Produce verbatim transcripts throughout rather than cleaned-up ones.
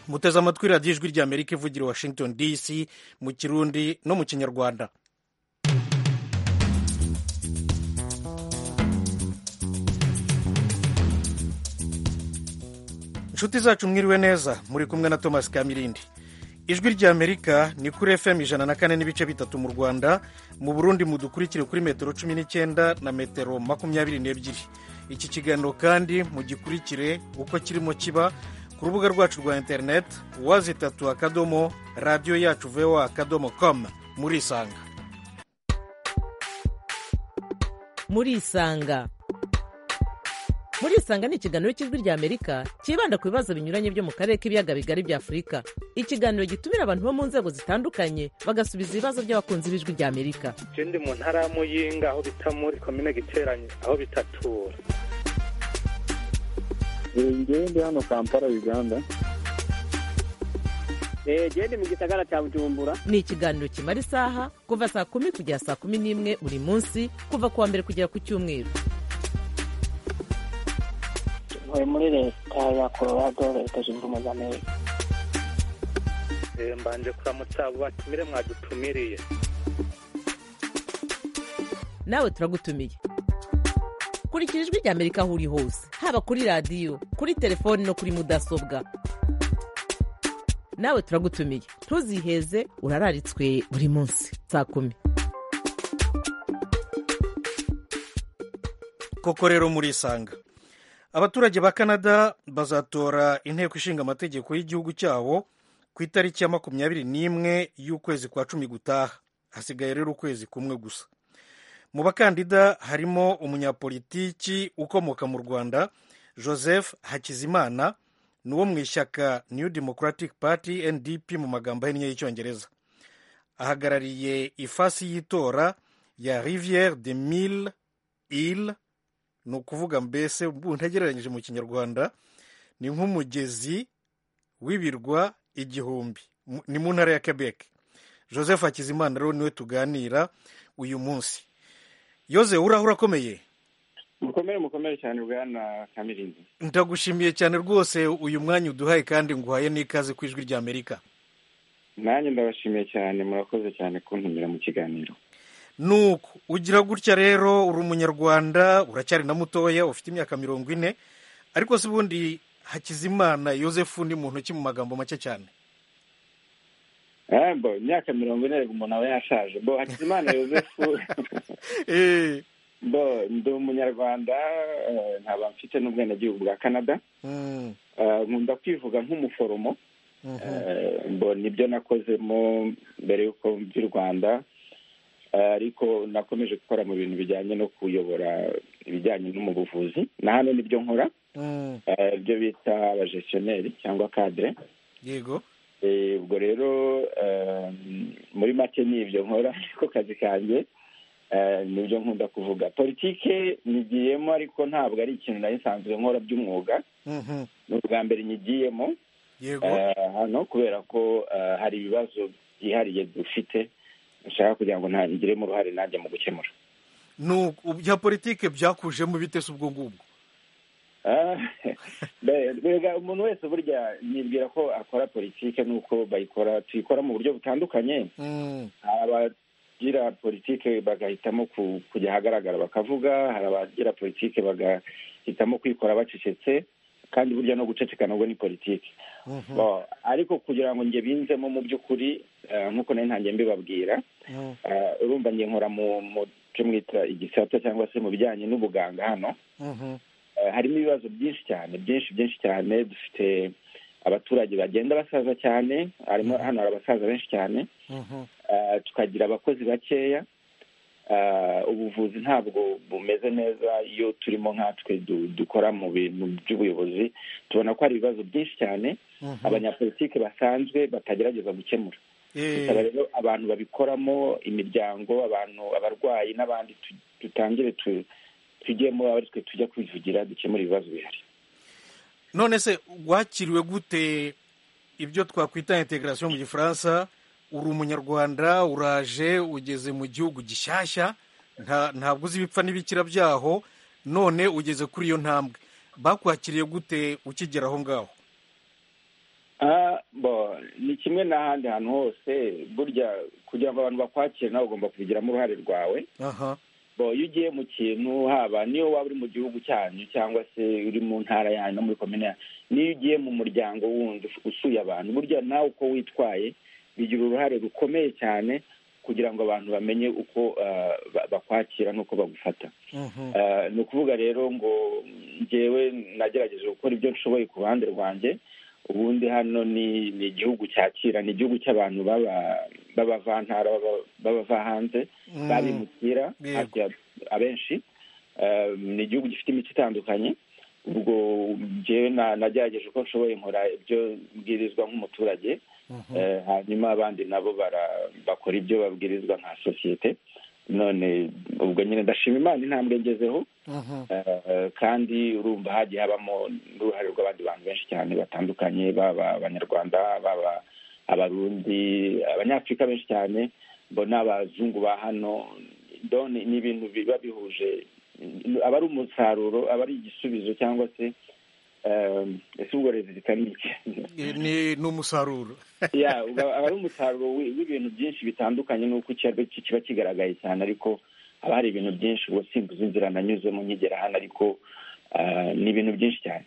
muteze amatwi radiyo ijwi ry'amerika ivugira i washington dc mu kirundi no mu kinyarwanda. inshuti zacu mwiriwe neza, muri kumwe na thomas kamirindi. ijwi ry'amerika ni kuri F M ijana na kane n'ibice bitatu mu Rwanda, mu Burundi mudukurikire kuri metero cumi n'icyenda na metero makumyabiri n'ebyiri. Iki kiganiro kandi mugikurikire uko kirimo kiba ku rubuga rwacu rwa interineti wazi itatu akadomo radiyo yacu voa akadomo com. murisanga murisanga murisanga ni ikiganiro cy'ijwi ry'amerika cyibanda ku bibazo binyuranye byo mu karere k'ibiyaga bigari bya Afurika. Ikiganiro gitumira abantu bo mu nzego zitandukanye bagasubiza ibibazo by'abakunzi b'ijwi ry'amerika. Je ndi mu ntara ya Muyinga aho bita muri komine Giteranyi aho bitatura. Ngewe ndi hano Kampala Uganda. Eh je ndi mu gisagara cya Bujumbura. Ni ikiganiro kimara isaha kuva saa kumi kugera saa kumi n'imwe buri munsi kuva kuwa mbere kugera ku cyumweru. Ntuye muri leta ya Colorado, leta zunze ubumwe za Amerika. Eh mbanje kuramutsa abo batumire mwadutumiriye. Nawe turagutumiye. Kurikira ijwi ry'Amerika aho uri hose, haba kuri radiyo, kuri telefoni no kuri mudasobwa. Nawe turagutumiye, ntuziheze, urararitswe buri munsi saa kumi. koko rero murisanga. Abaturage ba Canada bazatora inteko ishinga amategeko y'igihugu cyabo ku itariki ya makumyabiri n'imwe y'ukwezi kwa cumi gutaha. Hasigaye rero ukwezi kumwe gusa. Mu bakandida harimo umunyapolitiki ukomoka mu Rwanda Joseph Hakizimana, n'uwo mu ishyaka New Democratic Party N D P mu magambo ahinnye y'Icyongereza. Ahagarariye ifasi y'itora ya Rivière des Mille Îles, ni ukuvuga mbese ntagereranyije mu kinyarwanda ni nk'umugezi w'ibirwa igihumbi, ni mu ntara ya Quebec. Joseph Hakizimana rero niwe tuganira uyu munsi. Yoze, uraho urakomeye? Mukomere mukomere cyane bwana Kamirindi. Ndagushimiye cyane rwose uyu mwanya uduhaye kandi nguhaye n'ikaze ku ijwi ry'Amerika. Nanjye ndabashimiye cyane, murakoze cyane kuntumira mu kiganiro. Nuko ugira gutya rero, uri umunyarwanda, uracyari na mutoya, ufite imyaka mirongo ine, ariko se ubundi Hakizimana Yozefu ni muntu ki mu magambo make cyane? Eh bo imyaka mirongo ine umuntu aba yashaje. Bo Hakizimana Yozefu eh bo ndi umunyarwanda, nkaba mfite n'ubwenegihugu bwa Canada. Mm. Nkunda kwivuga nk'umuforomo. Bo nibyo nakozemo mbere y'uko mvi Rwanda, ariko nakomeje gukora mu bintu bijyanye no kuyobora ibijyanye no mu buvuzi, na hano nibyo nkora. Mm. Ibyo bita abagestionnaire cyangwa cadre. Yego. Ubwo rero muri make nibyo nkora, ariko kazi kanjye nibyo nkunda kuvuga. Politike nigiyemo, ariko ntabwo ari ikintu nari nsanzwe nkora by'umwuga. Mhm. Ni ubwa mbere nyigiyemo. Yego. Hano kubera ko hari ibibazo byihariye dufite, nshaka kugira ngo ntangiremo uruhare nanjye mu gukemura. Nuko bya politike byakujemo bite se ubwo ngubwo? Bega umuntu wese burya yibwira ko akora politike, nuko bayikora tuyikora mu buryo butandukanye. Mm. Abagira politike bagahitamo kujya ahagaragara bakavuga, hari abagira politike bagahitamo kwikora bacecetse, kandi burya no guceceka nabwo ni politike. Mhm. Ariko kugira ngo njye binzemo mu by'ukuri, nk'uko nari ntangiye mbibabwira, urumva njye nkora mu cyo mwita igisata cyangwa se mu bijyanye n'ubuganga hano. Mhm. Harimo ibibazo byinshi cyane byinshi byinshi cyane. Dufite abaturage bagenda basaza cyane, harimo hano hari abasaza benshi cyane. Mhm. Tukagira abakozi bakeya. Ubuvuzi ntabwo bumeze neza iyo turimo nkatwe dukora mu bintu by'ubuyobozi. Tubona ko hari ibibazo byinshi cyane abanyapolitike basanzwe batagerageza gukemura. Bisaba rero abantu babikoramo, imiryango, abantu, abarwayi n'abandi, tutangire tujyemo ari twe tujya kwivugira dukemura ibibazo bihari. None se wakiriwe gute ibyo twakwita integration mu Gifaransa? Uri umunyarwanda, uraje ugeze mu gihugu gishyashya, ntabwo uzi ibipfa n'ibikira byaho, none ugeze kuri iyo ntambwe. Bakwakiriye gute ukigera aho ngaho? bo ni kimwe n'ahandi hantu hose burya kugira ngo abantu bakwakire nawe ugomba kubigiramo uruhare rwawe. aha bo iyo ugiye mu kintu haba niyo waba uri mu gihugu cyanyu cyangwa se uri mu ntara yanyu no muri komine yanyu, niyo ugiye mu muryango wundi usuye abantu, burya nawe uko witwaye bigira uruhare rukomeye cyane kugira ngo abantu bamenye uko bakwakira n'uko bagufata. Ni ukuvuga rero ngo njyewe nagerageje gukora ibyo nshoboye ku ruhande rwanjye. Ubundi hano ni ni igihugu cyakira, ni igihugu cy'abantu b'abavantara b'abava hanze babimukira abenshi. Ni igihugu gifite imico itandukanye. Ubwo njyewe nagerageje uko nshoboye nkora ibyo mbwirizwa nk'umuturage, hanyuma abandi nabo bakora ibyo babwirizwa nka sosiyete. None ubwo nyine ndashima Imana intambwe ngezeho, kandi urumva hagiye habamo n'uruhare rw'abandi bantu benshi cyane batandukanye, baba abanyarwanda, baba abarundi, abanyafurika benshi cyane, mbona abazungu ba hano. Ni ibintu biba bihuje, aba ari umusaruro, aba ari igisubizo cyangwa se ese ubwo rezilita ni iki? ni umusaruro aba ari umusaruro w'ibintu byinshi bitandukanye n'uko kiba kigaragaye cyane, ariko haba hari ibintu byinshi. ubwo simbuze inzira nanyuzemo nkigera hano, ariko ni ibintu byinshi cyane.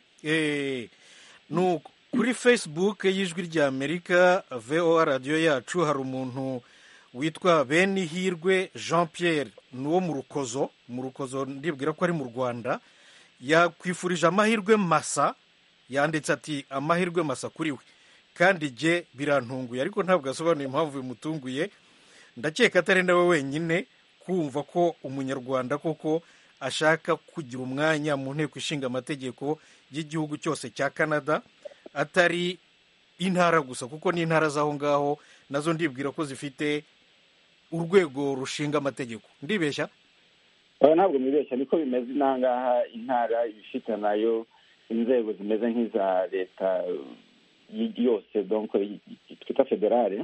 Kuri Facebook y'Ijwi ry'Amerika V O A radiyo yacu hari umuntu witwa Benihirwe Jean Pierre, ni uwo mu Rukozo. mu Rukozo ndibwira ko ari mu Rwanda. Yakwifurije amahirwe masa, yanditse ati amahirwe masa kuri we, kandi jye birantunguye, ariko ntabwo asobanuye impamvu bimutunguye. Ndakeka atari nawe wenyine kumva ko umunyarwanda koko ashaka kugira umwanya mu nteko ishinga amategeko y'igihugu cyose cya Canada, atari intara gusa, kuko n'intara z'aho ngaho nazo ndibwira ko zifite urwego rushinga amategeko. Ndibeshya? Ntabwo mwibeshya, niko bimeze inangaha. Intara ifite nayo inzego zimeze nk'iza leta yose, donc twita federale.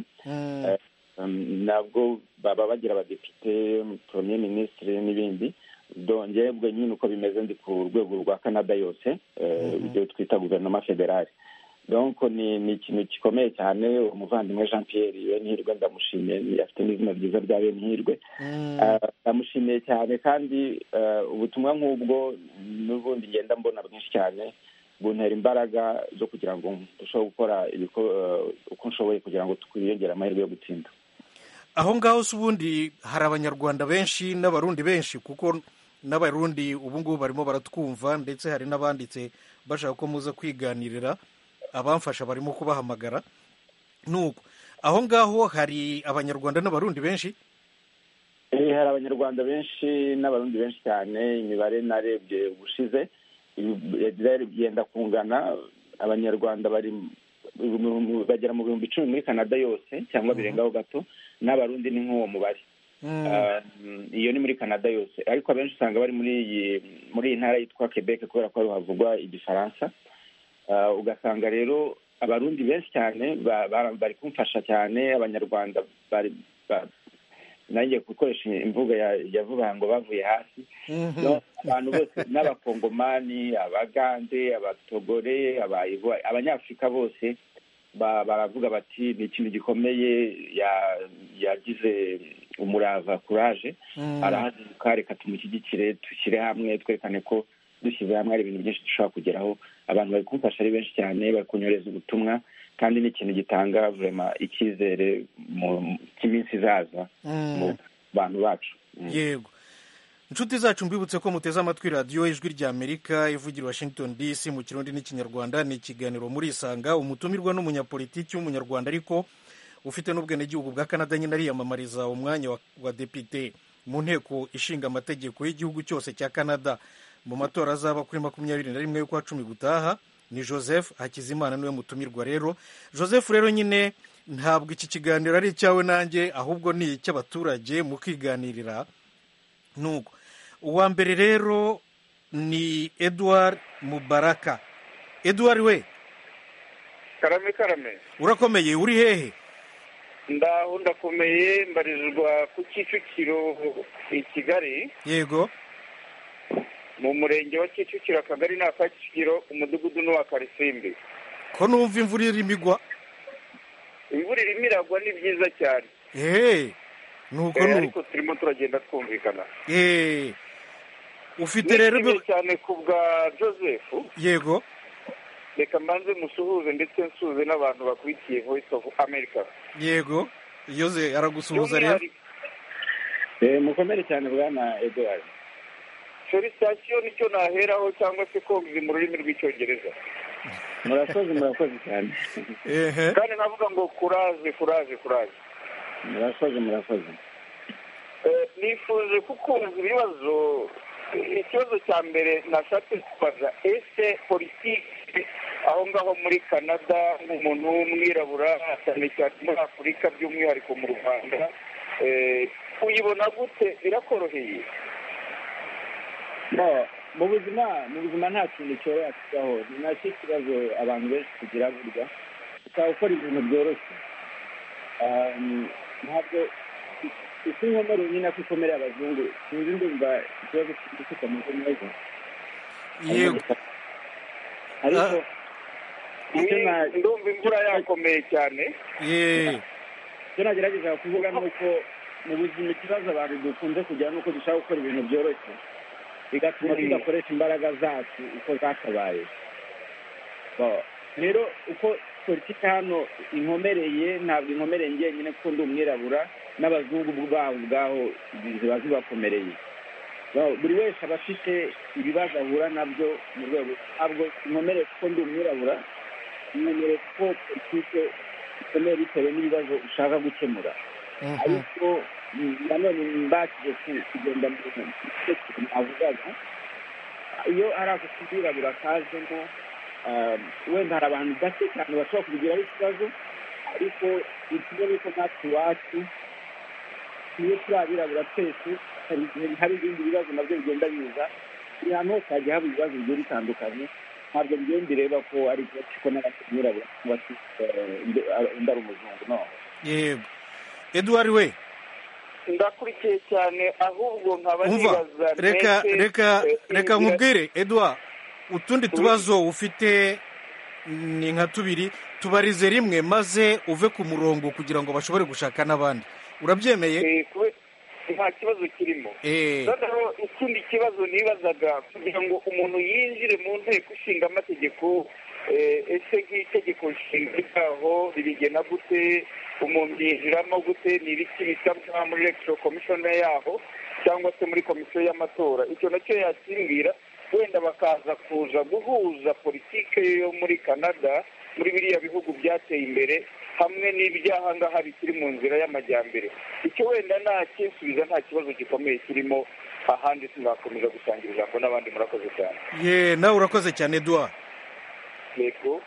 Nabwo baba bagira abadepite, premier ministre n'ibindi. Donge bwo nyine uko bimeze ndi ku rwego rwa Canada yose, ibyo twita guverinoma federale. Donc ni ni ikintu gikomeye cyane. Umuvandimwe Jean Pierre Benihirwe ndamushimiye, afite n'izina ryiza rya Benihirwe. Ndamushimiye cyane, kandi ubutumwa nk'ubwo n'ubundi ngenda mbona bwinshi cyane buntera imbaraga zo kugira ngo dushobore gukora uko nshoboye kugira ngo twiyongere amahirwe yo gutsinda. Aho ngaho se ubundi hari abanyarwanda benshi n'abarundi benshi, kuko n'abarundi ubu ngubu barimo baratwumva, ndetse hari n'abanditse bashaka ko muza kwiganirira. Abamfasha barimo kubahamagara. Nuko aho ngaho hari abanyarwanda n'abarundi benshi? Eh, hari abanyarwanda benshi n'abarundi benshi cyane. Imibare narebye ubushize yenda kungana. Abanyarwanda bari bagera mu bihumbi icumi muri Canada yose, cyangwa birengaho gato. N'abarundi ni nk'uwo mubare. Iyo ni muri Canada yose, ariko abenshi usanga bari muri iyi muri iyi ntara yitwa Quebec, kubera ko havugwa igifaransa. Ugasanga rero abarundi benshi cyane bari kumfasha cyane. Abanyarwanda bari nanjye gukoresha imvugo ya vuba ngo bavuye hasi. Abantu bose n'abakongomani, abagande, abatogore, abanyafurika bose baravuga bati ni ikintu gikomeye, yagize umurava, courage, arahaguruka, reka tumushyigikire, dushyire hamwe, twerekane ko dushyize hamwe hari ibintu byinshi dushobora kugeraho. Abantu bari kumfasha ari benshi cyane, bari kunyoreza ubutumwa, kandi ni ikintu gitanga vraiment icyizere mu cy'iminsi izaza mu bantu bacu. Yego, inshuti zacu mbibutse ko muteze amatwi radiyo Ijwi ry'Amerika ivugira Washington D C mu Kirundi n'Ikinyarwanda. Ni ikiganiro muri Isanga. Umutumirwa n'umunyapolitiki w'umunyarwanda ariko ufite n'ubwenegihugu bwa Canada, nyine ariyamamariza umwanya wa, wa depite mu nteko ishinga amategeko y'igihugu cyose cya Canada mu matora azaba kuri makumyabiri na rimwe y'ukwa cumi gutaha. Ni Joseph Hakizimana niwe mutumirwa rero. Joseph rero nyine ntabwo iki kiganiro ari icyawe nanjye, ahubwo ni icy'abaturage mu kwiganirira. Nuko uwa mbere rero ni Edouard Mubaraka. Edouard we, karame karame, urakomeye? Uri hehe? Ndaho ndakomeye, mbarizwa ku Kicukiro i Kigali. Yego, mu murenge wa Kicukiro, akagari ni aka Kicukiro, umudugudu ni uwa Karisimbi. Ko numva imvura irimo igwa? imvura irimo iragwa ni byiza cyane. eee nuko Eh, nuko ariko turimo turagenda twumvikana. eee ufite rero nishimiye ibyo- cyane ku bwa Joseph. yego Reka mbanze musuhuze ndetse nsuhuze n'abantu bakurikiye Voice of America. yego yoze aragusuhuza rero By'umwihariko, Eh, mukomere cyane bwana Edouard. felicitation nicyo naheraho cyangwa se kongizi mu rurimi rw'icyongereza. murakoze murakoze cyane ehe Kandi navuga ngo kuraje kuraje kuraje. murakoze murakoze Eh, nifuje kukumva ibibazo. Ikibazo cya mbere nashatse kubaza, ese politiki aho ngaho muri Canada nk'umuntu w'umwirabura cyane cyane muri Afurika by'umwihariko mu Rwanda, eh, uyibona gute? Birakoroheye? No, mu buzima mu buzima nta kintu cyoroha kibaho. Ni nacyo kibazo abantu benshi tugira burya, ukaba ukora ibintu byoroshye. Um, ntabwo isi inkomere nyine ko ikomereye abazungu, sinzi ndumva ikibazo kiri kitameze neza. yego ariko icyo na- Ndumva imvura yakomeye cyane. ye icyo nagerageza kuvuga ni uko mu buzima ikibazo abantu dukunze kugira ni uko dushaka gukora ibintu byoroshye, bigatuma Mm. tudakoresha imbaraga zacu uko zakabaye. Bo, rero uko politiki hano inkomereye, ntabwo inkomereye njyenyine kuko ndi umwirabura, n'abazungu babo ubwaho ziba zibakomereye. Bo, buri wese aba afite ibibazo ahura nabyo mu rwego, ntabwo inkomereye kuko ndi umwirabura, inkomereye kuko politiki ikomeye bitewe n'ibibazo ushaka gukemura. Mhm. ariko mm, nanone mbashije ku- kugenda mu cyerekezo navugaga, iyo ari ako kubwirabura kazemo, um, wenda hari abantu bake cyane bashobora kubigiraho ikibazo, ariko ikibazo ni uko natwe iwacu iyo turi abirabura twese hari igihe hari ibindi bibazo nabyo bigenda biza. buri hantu hose hagiye haba ibibazo bigiye bitandukanye, ntabwo bigenda bireba ko ari ikibazo kiko n'abirabura cyangwa se eh, undi undi ari umuzungu. No, yego Edouard we Ndakurikiye cyane, ahubwo nkaba umva nibaza reka mbese, reka eh, reka inzira- nkubwire Edouard, utundi tubazo ufite ni nka tubiri, tubarize rimwe maze uve ku murongo kugira ngo bashobore gushaka n'abandi. Urabyemeye? eh, kube- nta kibazo kirimo. eh noneho ikindi kibazo nibazaga, kugira ngo umuntu yinjire mu nteko ishinga amategeko, eh, ese nk'itegeko nshinga ryaho ribigena gute? Umuntu yinjiramo gute? ni ibiki bisabwa muri electoral commission yaho cyangwa se muri komisiyo y'amatora? icyo nacyo yakimbwira, wenda bakaza kuza guhuza politike yo muri Canada, muri biriya bihugu byateye imbere, hamwe n'ibyaha ngaha bikiri mu nzira y'amajyambere. icyo wenda nakinsubiza nta kibazo gikomeye kirimo, ahandi tunakomeza gusangira ijambo n'abandi. Murakoze cyane. ye nawe urakoze cyane Edouard. yego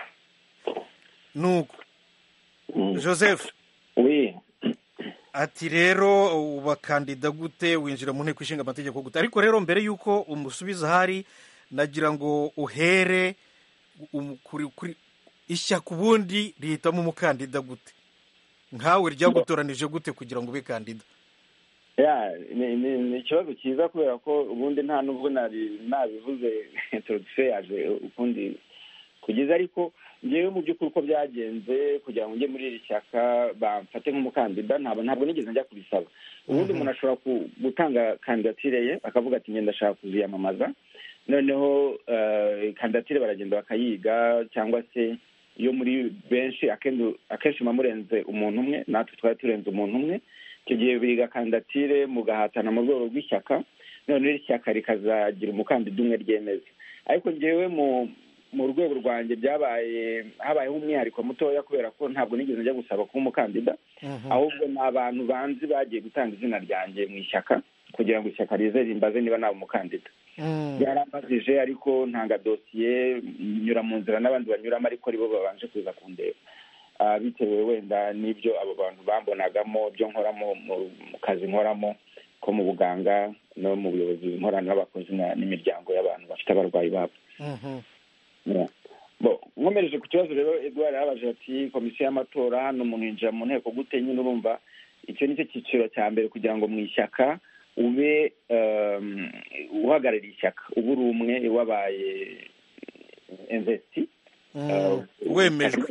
nuko Mm. Joseph oui. ati rero ubakandida gute, winjira mu nteko ishinga amategeko gute? Ariko rero mbere y'uko umusubiza hari, nagira ngo uhere um- kuri kuri ishyaka ubundi rihitamo umukandida gute, nkawe ryagutoranije gute kugira ngo ube kandida? ya ni ni ni ikibazo cyiza kubera ko ubundi nta nubwo nari nabivuze introduction yaje ukundi kugeza, ariko ngewe mu by'ukuri uko byagenze kugira ngo njye muri iri shyaka bamfate nk'umukandida, ntabwo ntabwo nigeze njya kubisaba. ubundi umuntu ashobora ku- gutanga kandidatire ye akavuga ati ngenda ndashaka kuziyamamaza, noneho eh, kandidatire baragenda bakayiga, cyangwa se iyo muri benshi akenshi akenshi muba murenze umuntu umwe, natwe twari turenze umuntu umwe, icyo gihe biga kandidatire mugahatana mu rwego rw'ishyaka, noneho iri shyaka rikazagira umukandida umwe ryemeza. ariko ngewe mu mu rwego rwanjye byabaye habayeho umwihariko mutoya, kubera ko ntabwo nigeze njya gusaba kuba umukandida, ahubwo ni abantu banzi bagiye gutanga izina ryanjye mu ishyaka kugira ngo ishyaka rize rimbaze niba naba umukandida. byarambajije, ariko ntanga dosiye, nyura mu nzira n'abandi banyuramo, ariko aribo babanje kuza kundeba, Ah, bitewe wenda n'ibyo abo bantu bambonagamo, byo nkoramo mu kazi nkoramo ko mu buganga no mu buyobozi nkorana n'abakozi na- n'imiryango y'abantu bafite abarwayi babo. Yeah. Bo, nkomereje ku kibazo rero, Edouard yabaje ati komisiyo y'amatora hano umuntu yinjira mu nteko gute? Nyine urumva icyo nicyo cyiciro cya mbere, kugira ngo mu ishyaka ube um, uhagarariye ishyaka, uba uri umwe wabaye investi, Mm, wemejwe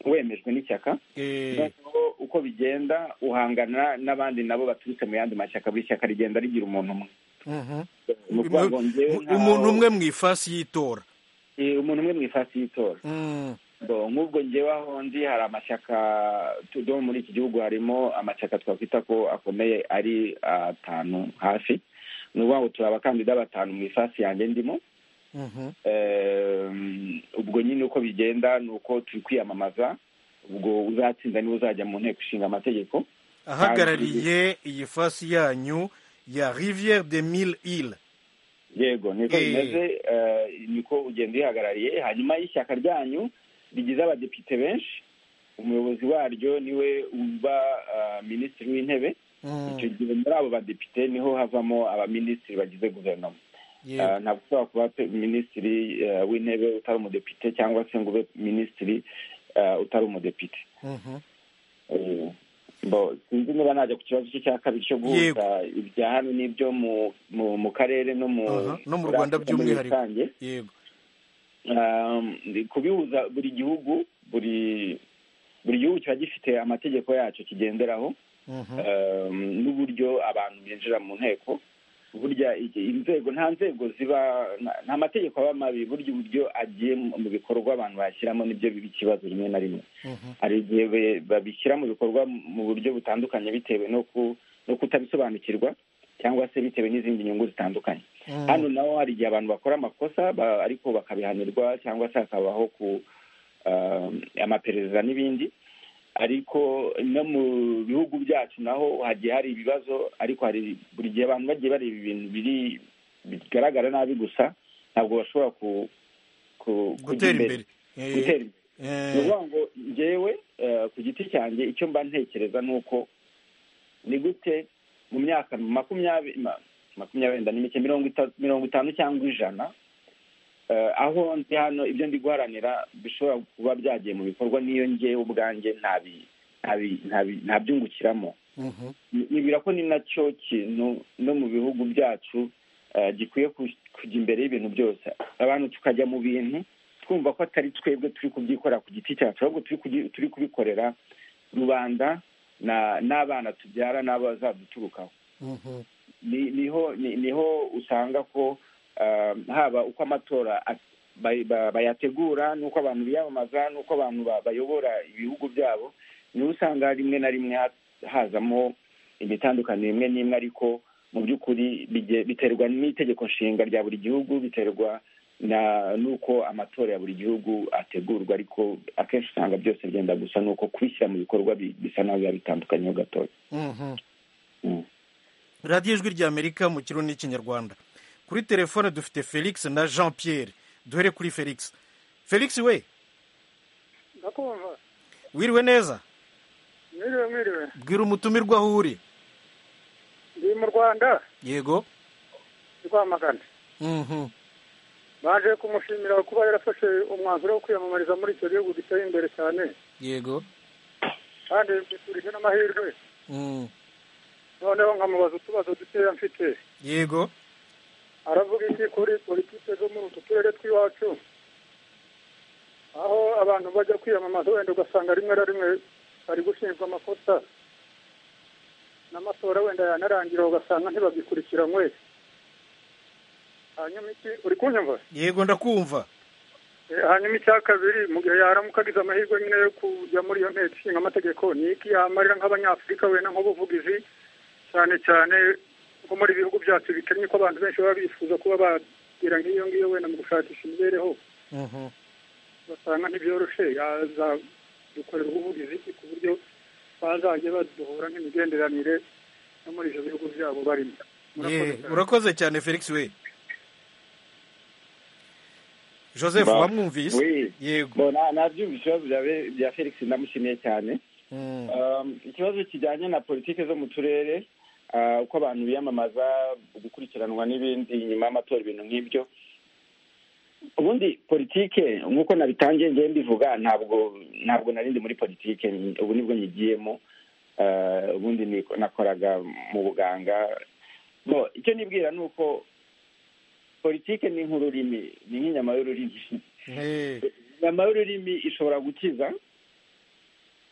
wemejwe n'ishyaka Eh, noneho uko bigenda uhangana n'abandi nabo baturutse mu yandi mashyaka, buri shyaka rigenda rigira umuntu umwe. mhm. Ni ukuvuga ngo njyewe Mu- nkaho- umuntu umwe mu ifasi y'itora. Eh, umuntu umwe mu ifasi y'itora. Mm, Bo, nk'ubwo njyewe aho ndi hari amashyaka yo muri iki gihugu, harimo amashyaka twakwita ko akomeye ari atanu hafi. Ni ukuvuga ngo turi abakandida batanu mu ifasi yanjye ndimo. mhm. Eh, ubwo nyine uko bigenda ni uko turi kwiyamamaza, ubwo uzatsinda niwe uzajya mu nteko ishinga amategeko. ahagarariye iyi fasi yanyu ya Rivière des Mille Îles. Yego niko Eh. bimeze, eh, niko ugenda uyihagarariye. Hanyuma y'ishyaka ryanyu rigize abadepite benshi, umuyobozi waryo niwe uba ah, minisitiri w'intebe. Mm, Icyo gihe muri abo badepite niho havamo abaminisitiri bagize guverinoma. yego. Ah, ntabwo ushobora kuba pe- minisitiri eh, w'intebe utari umudepite, cyangwa se ngo ube minisitiri eh, utari umudepite. Mhm. Eh, bo sinzi niba najya ku kibazo cye cya kabiri cyo guhuza ibya hano n'ibyo mu mu mu karere no mu Aha, no mu muri Rwanda Afurika muri by'umwihariko. rusange. Yego. Um, kubihuza, buri gihugu buri buri gihugu kiba gifite amategeko yacyo kigenderaho, Mhm. um, n'uburyo abantu binjira mu nteko. Burya iki- inzego nta nzego ziba nta- nta mategeko aba mabi, burya uburyo agiye mu mu bikorwa abantu bashyiramo nibyo biba ikibazo rimwe na rimwe. Mhm. Hari igihe be- babishyira mu bikorwa mu buryo butandukanye bitewe no ku no kutabisobanukirwa, cyangwa se bitewe n'izindi nyungu zitandukanye. Mm. Hano naho hari igihe abantu bakora amakosa ba- ariko bakabihanirwa, cyangwa se hakabaho ku ah, amaperereza n'ibindi. Ariko no mu bihugu byacu naho hagiye hari ibibazo, ariko hari buri gihe abantu bagiye bareba ibintu biri bigaragara nabi gusa, ntabwo bashobora ku ku kujya Gutera imbere. Eh, gutera imbere. Ni eh, ukuvuga ngo njyewe eh, ku giti cyanjye icyo mba ntekereza ni uko ni gute mu myaka makumyabiri ma- makumyabiri wenda ni mike, mirongo itatu mirongo itanu cyangwa ijana, eh, aho ndi hano ibyo ndi guharanira bishobora kuba byagiye mu bikorwa n'iyo njyewe ubwanjye ntabi ntabi ntabi ntabyungukiramo. mhm. Ni- nibwira ko ni nacyo kintu no mu bihugu byacu eh, gikwiye ku- kujya imbere y'ibintu byose, abantu tukajya mu bintu twumva ko atari twebwe turi kubyikorera ku giti cyacu, ahubwo turi kugi- turi kubikorera rubanda na n'abana tubyara n'abazaduturukaho. Mhm. Ni- niho ni- niho usanga ko ah, haba uko amatora a- bay- ba- bayategura, n'uko abantu biyamamaza, n'uko abantu ba- bayobora ibihugu byabo, niho usanga rimwe na rimwe ha- hazamo imitandukano imwe n'imwe, ariko mu by'ukuri bige- biterwa n'itegeko nshinga rya buri gihugu, biterwa na n'uko amatora ya buri gihugu ategurwa, ariko akenshi usanga byose byenda gusa, n'uko kubishyira mu bikorwa bi- bisa naho biba bitandukanyeho gatoya. Mhm. Mm. radiyo ijwi ry'Amerika mu kirundi n'ikinyarwanda. Kuri telefone dufite Felix na Jean Pierre. Duhere kuri Felix. Felix we, ndakumva. wiriwe neza? Mwiriwe mwiriwe. Bwira umutumirwa aho uri. Ndi mu Rwanda, Yego. ndi Rwamagana. Mhm. Baje kumushimira kuba yarafashe umwanzuro wo kwiyamamariza muri icyo gihugu giteye imbere cyane, Yego. kandi biturije n'amahirwe. Mm. Noneho nkamubaza utubazo dukeya mfite. Yego. Aravuga iki kuri politiki zo muri utu turere tw'iwacu, aho abantu bajya kwiyamamaza wenda ugasanga rimwe na rimwe bari gushinjwa amakosa, n'amatora wenda yanarangira ugasanga ntibagikurikiranywe. Hanyuma iki, uri kunyumva? Yego ndakumva. Eh, hanyuma icya kabiri, mu gihe yaramuka agize amahirwe nyine yo kujya muri iyo nteko ishinga amategeko, ni iki yamarira nk'abanyafurika wenda nk'ubuvugizi, cyane cyane nko muri ibihugu byacu bikennye, ko abantu benshi baba bifuza kuba bagira nk'iyo ngiyo wenda mu gushakisha imibereho, Mhm. basanga ntibyoroshe. yaza dukorera ubuvugizi iki ku buryo bazajya baduhura nk'imigenderanire no muri ibyo bihugu byabo barimo. Murakoze Ye, cyane. urakoze cyane Felix we. Joseph Ba- wamwumvise? Oui. Yego. Bo, na- nabyumva ibibazo bya- bya Felix, ndamushimiye cyane. Mm. Um, ikibazo kijyanye na politiki zo mu turere, uh, uko abantu biyamamaza, gukurikiranwa n'ibindi nyuma y'amatora, ibintu nk'ibyo. Ubundi politike nk'uko nabitangiye ngiye mbivuga, ntabwo ntabwo narindi muri politike, ubu nibwo nyigiyemo. Uh, ubundi ni- nakoraga mu buganga. Bo, icyo nibwira ni uko politike ni nk'ururimi, ni nk'inyama y'ururimi. Eh. Inyama y'ururimi ishobora gukiza,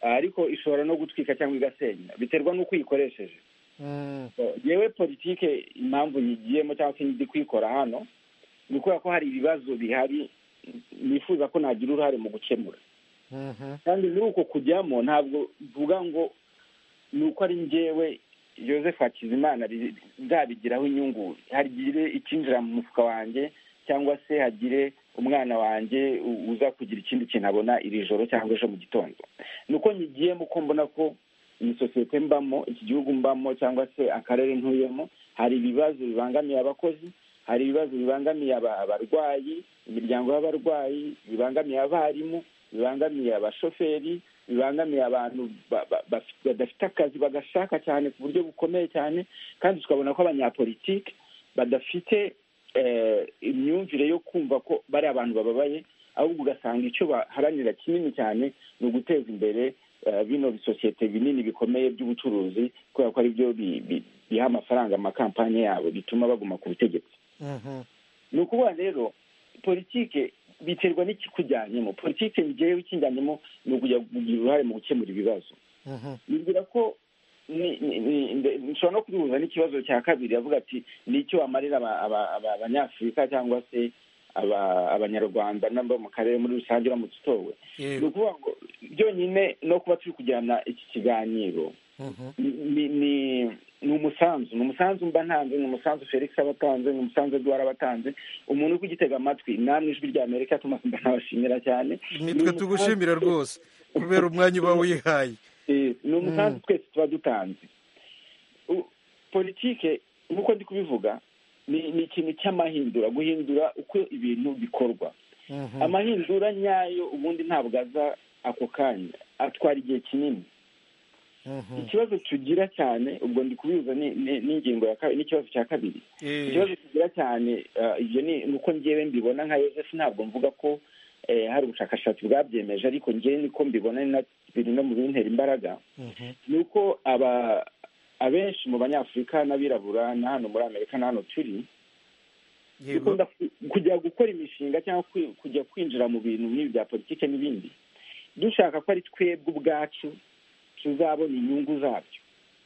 ariko ishobora no gutwika cyangwa igasenya biterwa n'uko uyikoresheje. yewe politike impamvu yigiyemo cyangwa se ndi kwikora hano ni ukubera ko hari ibibazo bihari nifuza ko nagira uruhare mu gukemura. kandi muri uko kujyamo ntabwo mvuga ngo ni uko ari njyewe Joseph Hakizimana nzabigiraho inyungu, hagire ikinjira mu mufuka wanjye cyangwa se hagire umwana wanjye uza kugira ikindi kintu abona iri joro cyangwa ejo mu gitondo. ni uko nyigiyemo ko mbona ko iyi sosiyete mbamo, iki gihugu mbamo cyangwa se akarere ntuyemo, hari ibibazo bibangamiye abakozi, hari ibibazo bibangamiye abarwayi, imiryango y'abarwayi, bibangamiye abarimu, bibangamiye abashoferi, bibangamiye abantu badafite akazi bagashaka cyane ku buryo bukomeye cyane, kandi tukabona ko abanyapolitiki badafite imyumvire yo kumva ko bari abantu bababaye, ahubwo ugasanga icyo baharanira kinini cyane ni uguteza imbere bino bisosiyete binini bikomeye by'ubucuruzi, kubera ko ari byo biha amafaranga amakampanye yabo bituma baguma ku butegetsi. ni ukuvuga rero politike biterwa n'ikikujyanyemo. politike njyewe ikinjyanyemo ni ukujya kugira uruhare mu gukemura ibibazo. nibwira ko nshobora no kubihuza n'ikibazo cya kabiri, avuga ati ni icyo wamarira abanyafurika cyangwa se abanyarwanda n'abo mu karere muri rusange uramutse utowe. ni ukuvuga ngo byonyine no kuba turi kujyana iki kiganiro ni umusanzu ni umusanzu mba ntanze, ni umusanzu Felix aba atanze, ni umusanzu Edouard aba atanze. umuntu uri kugitega amatwi namwe ijwi rya Amerika tuma mba nabashimira cyane. nitwe tugushimira rwose kubera umwanya uba wihaye. ni umusanzu twese tuba dutanze. politike nk'uko ndi kubivuga ni ikintu cy'amahindura, guhindura uko ibintu bikorwa. amahindura nyayo ubundi ntabwo aza ako kanya, atwara igihe kinini. ikibazo tugira cyane, ubwo ndi kubihuza n'ingingo ya kabiri n'ikibazo cya kabiri. ikibazo tugira cyane ibyo ni uko njyewe mbibona nka Joseph, ntabwo mvuga ko hari ubushakashatsi bwabyemeje, ariko njyewe niko mbibona biri no mu bintera imbaraga. ni uko aba abenshi mu banyafurika n'abirabura na hano muri Amerika na hano turi dukunda kujya gukora imishinga cyangwa kujya kwinjira mu bintu nk'ibi bya politike n'ibindi dushaka ko ari twebwe ubwacu tuzabona inyungu zabyo.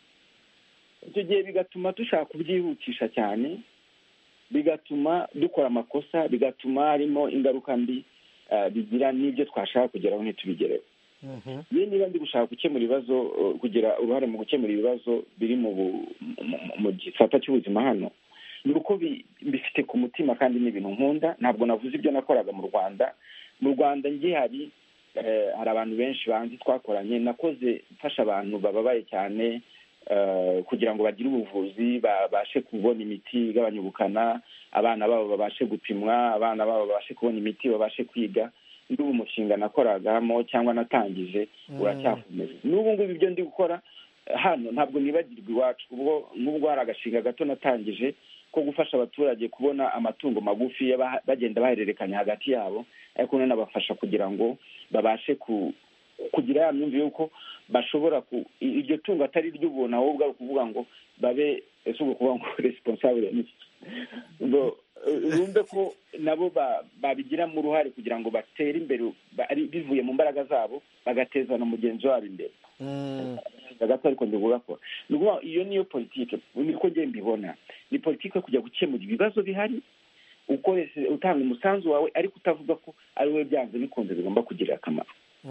icyo gihe bigatuma dushaka kubyihutisha cyane, bigatuma dukora amakosa, bigatuma harimo ingaruka mbi bigira n'ibyo twashaka kugeraho ntitubigereho. yewe niba ndi gushaka gukemura ibibazo, kugira uruhare mu gukemura ibibazo biri mu gisata cy'ubuzima hano, ni uko bifite ku mutima kandi ni ibintu nkunda. ntabwo navuze ibyo nakoraga mu Rwanda. mu Rwanda ngiye hari hari abantu benshi banzi twakoranye, nakoze mfasha abantu bababaye cyane kugira ngo bagire ubuvuzi, babashe kubona imiti igabanya ubukana, abana babo babashe gupimwa, abana babo babashe kubona imiti, babashe kwiga. n'ubu umushinga nakoragamo cyangwa natangije uracyakomeza. n'ubu ngubu ibyo ndi gukora hano ntabwo nibagirwa iwacu. ubwo n'ubwo hari agashinga gato natangije ko gufasha abaturage kubona amatungo magufi bagenda bahererekanya hagati yabo, ariko nanabafasha kugira ngo babashe kugira ya myumvire y'uko bashobora iryo tungo atari ry'ubuntu, ahubwo ari ukuvuga ngo babe ese ubu kuvuga ngo responsable ngo urumve ko nabo babigiramo uruhare kugira ngo batere imbere bivuye mu mbaraga zabo, bagateza na mugenzi wabo imbere. gato ariko ndivuga ko nuko iyo niyo politike niko ngiye mbibona. ni politike kujya gukemura ibibazo bihari, ukoresheje utanga umusanzu wawe, ariko utavuga ko ari we byanze bikunze bigomba kugirira akamaro.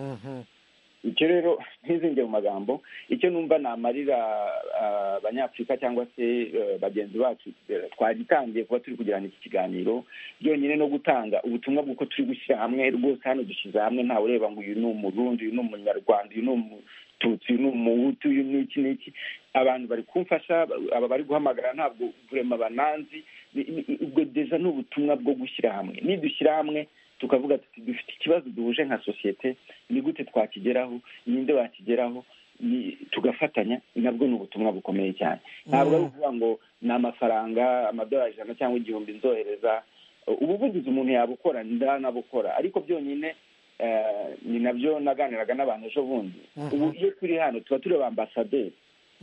icyo rero ntizinge mu magambo, icyo numva namarira abanyafurika cyangwa se bagenzi bacu twagitangiye kuba turi kugirana iki kiganiro, byonyine no gutanga ubutumwa bw'uko turi gushyira hamwe. rwose hano dushyize hamwe, ntawe ureba ngo uyu ni umurundi, uyu ni umunyarwanda, uyu ni umututsi, uyu ni umuhutu, uyu ni iki n'iki. abantu bari kumfasha, aba bari guhamagara ntabwo vurema bananzi. ubwo deja ni ubutumwa bwo gushyira hamwe. nidushyira hamwe tukavuga tuti dufite ikibazo duhuje nka sosiyete, ni gute twakigeraho, ninde wakigeraho, tugafatanya, nabwo ni ubutumwa bukomeye cyane. ntabwo ari ukuvuga ngo ni amafaranga amadolari ijana cyangwa igihumbi nzohereza. ubuvugizi umuntu yabukora ndanabukora, ariko byonyine ni nabyo naganiraga n'abantu ejo bundi. ubu iyo turi hano tuba turi abambasaderi,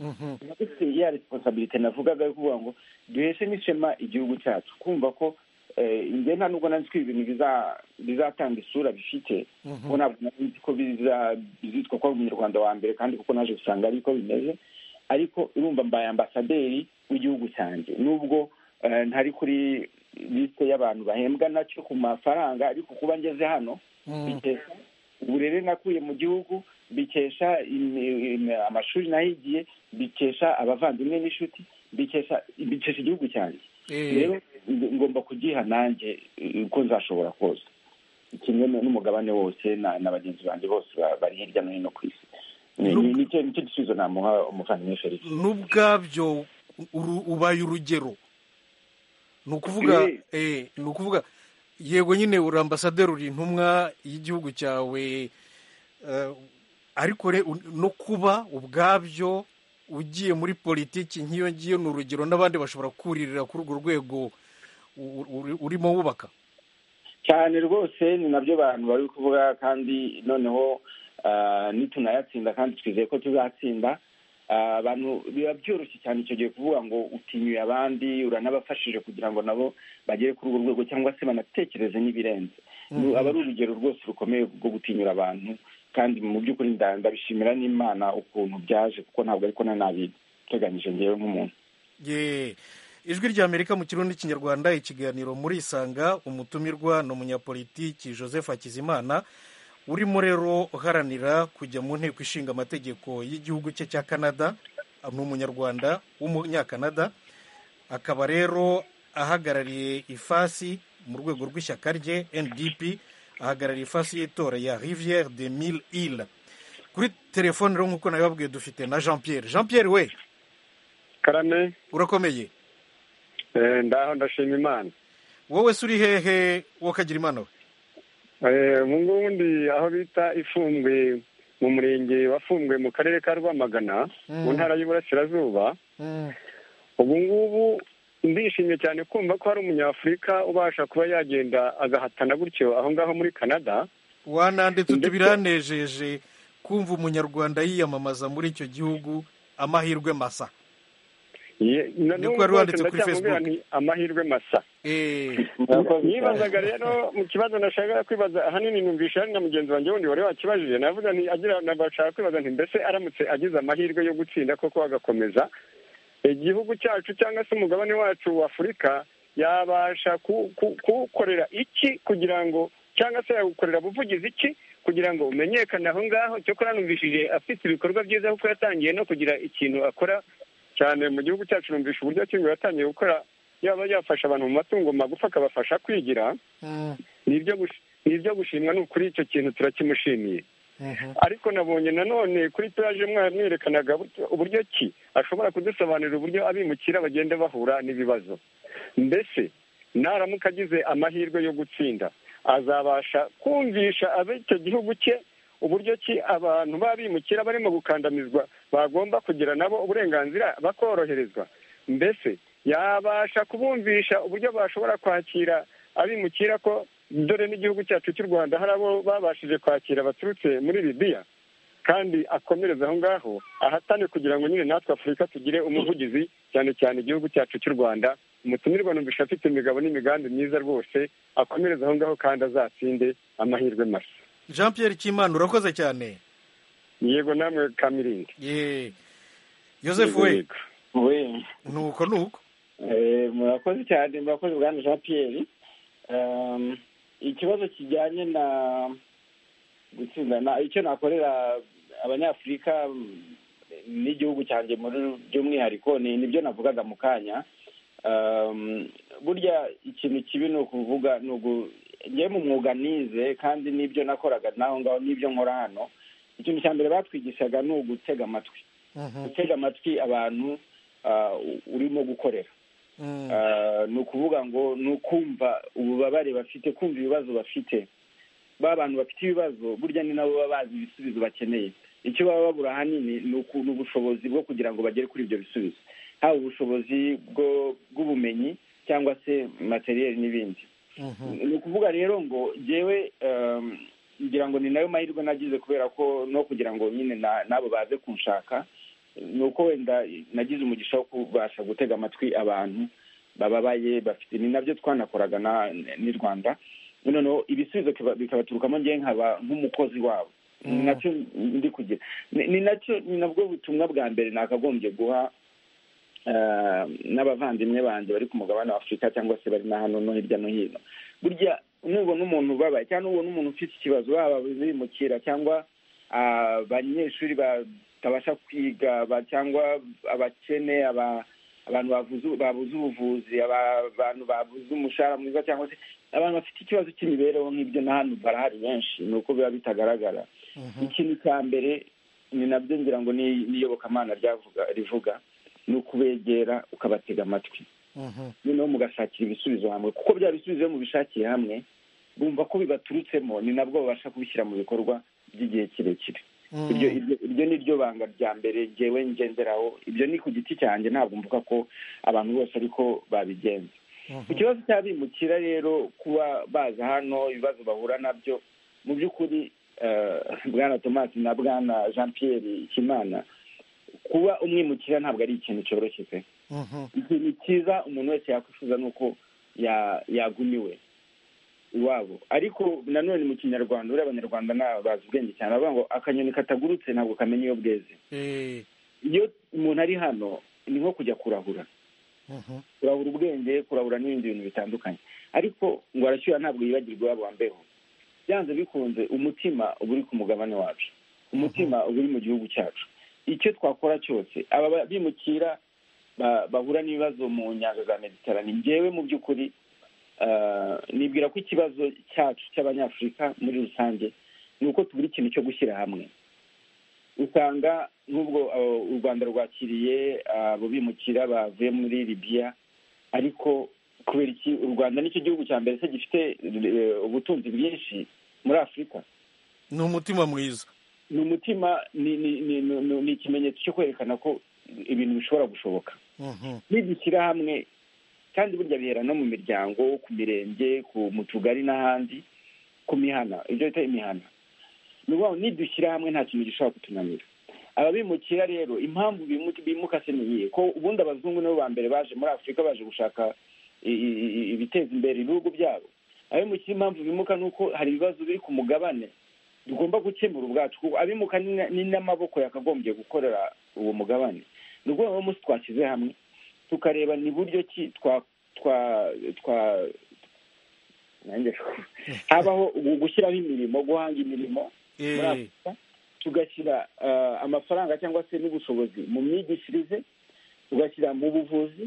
dufite ya responsabilite navugaga yo kuvuga ngo duheshe n'ishema igihugu cyacu, kumva ko njye nta nubwo nzi ko ibintu bizatanga isura bifite kuko ntabwo nzi ko bizitwa ko ari umunyarwanda wa mbere kandi kuko naje gusanga ariko bimeze ariko urumva mbaye ambasaderi w'igihugu cyanjye nubwo ntari kuri lisite y'abantu bahembwa nacyo ku mafaranga ariko kuba ngeze hano bikesha uburere nakuye mu gihugu bikesha amashuri nahigiye bikesha abavandimwe n'inshuti bikesha bikesha igihugu cyanjye rero ngomba kugiha nanjye uko nzashobora kose kimwe n'umugabane wose na bagenzi banjye bose bari hirya no hino ku isi nicyo gisubizo namuha umuvandimwe Felix. n'ubwabyo ubaye urugero ni ukuvuga ni ukuvuga yego nyine uri ambasaderi uri intumwa y'igihugu cyawe ariko no kuba ubwabyo ugiye muri politiki nk'iyo ngiyo ni urugero n'abandi bashobora kuririra kuri urwo rwego urimo wubaka cyane rwose ni nabyo abantu bari kuvuga kandi noneho nitunayatsinda kandi twizeye ko tuzatsinda abantu biba byoroshye cyane icyo gihe kuvuga ngo utinyuye abandi uranabafashije kugira ngo nabo bagere kuri urwo rwego cyangwa se banatekereze n'ibirenze aba ari urugero rwose rukomeye rwo gutinyura abantu kandi mu by'ukuri ndabishimira n'Imana ukuntu byaje kuko ntabwo ariko nanabiteganyije ngewe nk'umuntu. Ijwi ry'Amerika mu Kirundi n'Ikinyarwanda, ikiganiro muri Isanga, umutumirwa ni umunyapolitiki Joseph Hakizimana urimo rero uharanira kujya mu nteko ishinga amategeko y'igihugu cye cya Canada. Ni umunyarwanda w'umunyakanada, akaba rero ahagarariye ifasi mu rwego rw'ishyaka rye N D P, ahagarariye ifasi y'itora ya Rivière des Mille Îles. Kuri telefone rero nk'uko nabibabwiye dufite na Jean Pierre. Jean Pierre we karame urakomeye? Ndaho ndashima Imana. Wowe suri hehe wo kagira Imana we? mu ngundi aho bita Ifumbwe mu murenge wa Fumbwe mu karere ka Rwamagana mu ntara y'Iburasirazuba. Ubu ngubu ndishimye cyane kumva ko hari umunyafurika ubasha kuba yagenda agahatana gutyo aho ngaho muri Canada. Wananditse uti biranejeje kumva umunyarwanda yiyamamaza muri icyo gihugu, amahirwe masa. Niko wari wanditse kuri Facebook amahirwe masa. Nibazaga rero mu kibazo nashaka kwibaza ahanini numvisha ari na mugenzi wanjye wundi wari wakibajije, navuga nti agira nabashaka kwibaza nti mbese aramutse agize amahirwe yo gutsinda koko agakomeza igihugu cyacu cyangwa se umugabane wacu wa Afurika yabasha kuwukorera iki kugira ngo cyangwa se yagukorera buvugizi iki kugira ngo umenyekane aho ngaho? Cyokora numvishije afite ibikorwa byiza kuko yatangiye no kugira ikintu akora cyane mu gihugu cyacu. Numvisha uburyo kimwe yatangiye gukora yaba yafasha abantu mu matungo magufa akabafasha kwigira. Nibyo gushimwa, ni ukuri icyo kintu turakimushimiye. Ariko nabonye nanone kuri turaje mwerekanaga uburyo ki ashobora kudusobanurira uburyo abimukira bagenda bahura n'ibibazo. Mbese naramuka agize amahirwe yo gutsinda azabasha kumvisha ab'icyo gihugu cye uburyo ki abantu babimukira barimo gukandamizwa bagomba kugira nabo uburenganzira bakoroherezwa? Mbese yabasha kubumvisha uburyo bashobora kwakira abimukira, ko dore n'igihugu cyacu cy'u Rwanda hari abo babashije kwakira baturutse muri Libya, kandi akomereza aho ngaho ahatane kugira ngo nyine natwe Afurika tugire umuvugizi, cyane cyane igihugu cyacu cy'u Rwanda. Umutumirwa numvisha afite imigabo n'imigambi myiza rwose, akomereza aho ngaho kandi azatsinde amahirwe masa. Jean Pierre Kimana urakoze cyane. Yego namwe Kamirindi. Ye Joseph we we nuko nuko eh murakoze cyane, murakoze bwana Jean Pierre. um ikibazo kijyanye na gutsinda na icyo nakorera abanyafurika n'igihugu cyanjye muri by'umwihariko ni nibyo navugaga mu kanya. um burya ikintu kibi ni ukuvuga nugu ngiye mu mwuga nize kandi nibyo nakoraga naho ngaho nibyo nkora hano. Ikintu cya mbere batwigishaga ni ugutega amatwi, gutega amatwi abantu urimo gukorera. Ni ukuvuga ngo ni ukumva ububabare bafite, kumva ibibazo bafite. Ba bantu bafite ibibazo burya ni nabo baba bazi ibisubizo bakeneye. Icyo baba babura ahanini ni ubushobozi bwo kugira ngo bagere kuri ibyo bisubizo, haba ubushobozi bw'ubumenyi cyangwa se materiel n'ibindi. Ni ukuvuga rero ngo jyewe ngira ngo ni nayo mahirwe nagize, kubera ko no kugira ngo nyine nabo baze kunshaka ni uko wenda nagize umugisha wo kubasha gutega amatwi abantu bababaye bafite, ni nabyo twanakoraga n'i Rwanda, noneho ibisubizo bikabaturukamo ngewe nkaba nk'umukozi wabo, ni nacyo ndi kugira, ni nacyo ni nabwo butumwa bwa mbere nakagombye guha n'abavandimwe banjye bari ku mugabane wa Afurika cyangwa se bari na hano no hirya no hino. Burya nubona umuntu ubabaye cyangwa nubona umuntu ufite ikibazo, baba bimukira cyangwa abanyeshuri batabasha kwiga cyangwa abakene, abantu babuze ubuvuzi, abantu babuze umushahara mwiza, cyangwa se abantu bafite ikibazo cy'imibereho nk'ibyo, na hano barahari benshi, ni uko biba bitagaragara. Ikintu cya mbere ni nabyo ngira ngo n'iyobokamana rivuga, ni ukubegera ukabatega amatwi, noneho mugashakira ibisubizo hamwe, kuko bya bisubizo mubishakiye hamwe bumva ko bibaturutsemo, ni nabwo babasha kubishyira mu bikorwa by'igihe kirekire. Iryo ni ryo banga rya mbere ngewe ngenderaho. Ibyo ni ku giti cyanjye, ntabwo mvuga ko abantu bose ariko babigenza. Ikibazo cy'abimukira rero, kuba baza hano, ibibazo bahura nabyo, mu by'ukuri bwana Thomas na bwana Jean Pierre Kimana, kuba umwimukira ntabwo ari ikintu cyoroshye pe. Ikintu cyiza umuntu wese yakwifuza ni uko yagumiwe iwabo, ariko nanone mu kinyarwanda, uriya abanyarwanda bazi ubwenge cyane, bavuga ngo akanyoni katagurutse ntabwo kamenya iyo bweze. Iyo umuntu ari hano ni nko kujya kurahura, kurahura ubwenge, kurahura n'ibindi bintu bitandukanye, ariko ngo arashyuha ntabwo yibagirwa iwabo wambeho. Byanze bikunze umutima uba uri ku mugabane wacu, umutima uba uri mu gihugu cyacu. Icyo twakora cyose, aba bimukira bahura n'ibibazo mu nyanja za Mediterane, ngewe mu by'ukuri nibwira ko ikibazo cyacu cy'abanyafurika muri rusange ni uko tubura ikintu cyo gushyira hamwe. Usanga n'ubwo u Rwanda rwakiriye abo bimukira bavuye muri Libya, ariko kubera iki u Rwanda nicyo gihugu cya mbere se gifite ubutunzi bwinshi muri Afurika? Ni umutima mwiza, ni umutima, ni ikimenyetso cyo kwerekana ko ibintu bishobora gushoboka nidushyira hamwe. Kandi burya bihera no mu miryango, ku mirenge, mu tugari n'ahandi, ku mihana, ibyo bita imihana. Ni ukuvuga ngo nidushyira hamwe nta kintu gishobora kutunanira. Ababimukira rero, impamvu bimuka se niyihe? Ko ubundi abazungu nibo ba mbere baje muri Afurika, baje gushaka ibiteza imbere ibihugu byabo. Abimukira impamvu bimuka ni uko hari ibibazo biri ku mugabane tugomba gukemura ubwacu, kuko abimuka ni n'amaboko yakagombye gukorera uwo mugabane. Ni ukuvuga ngo umunsi twashyize hamwe tukareba ni buryo ki twa twa twa habaho gushyiraho imirimo, guhanga imirimo muri Afurika, tugashyira amafaranga cyangwa se n'ubushobozi mu myigishirize, tugashyira mu buvuzi,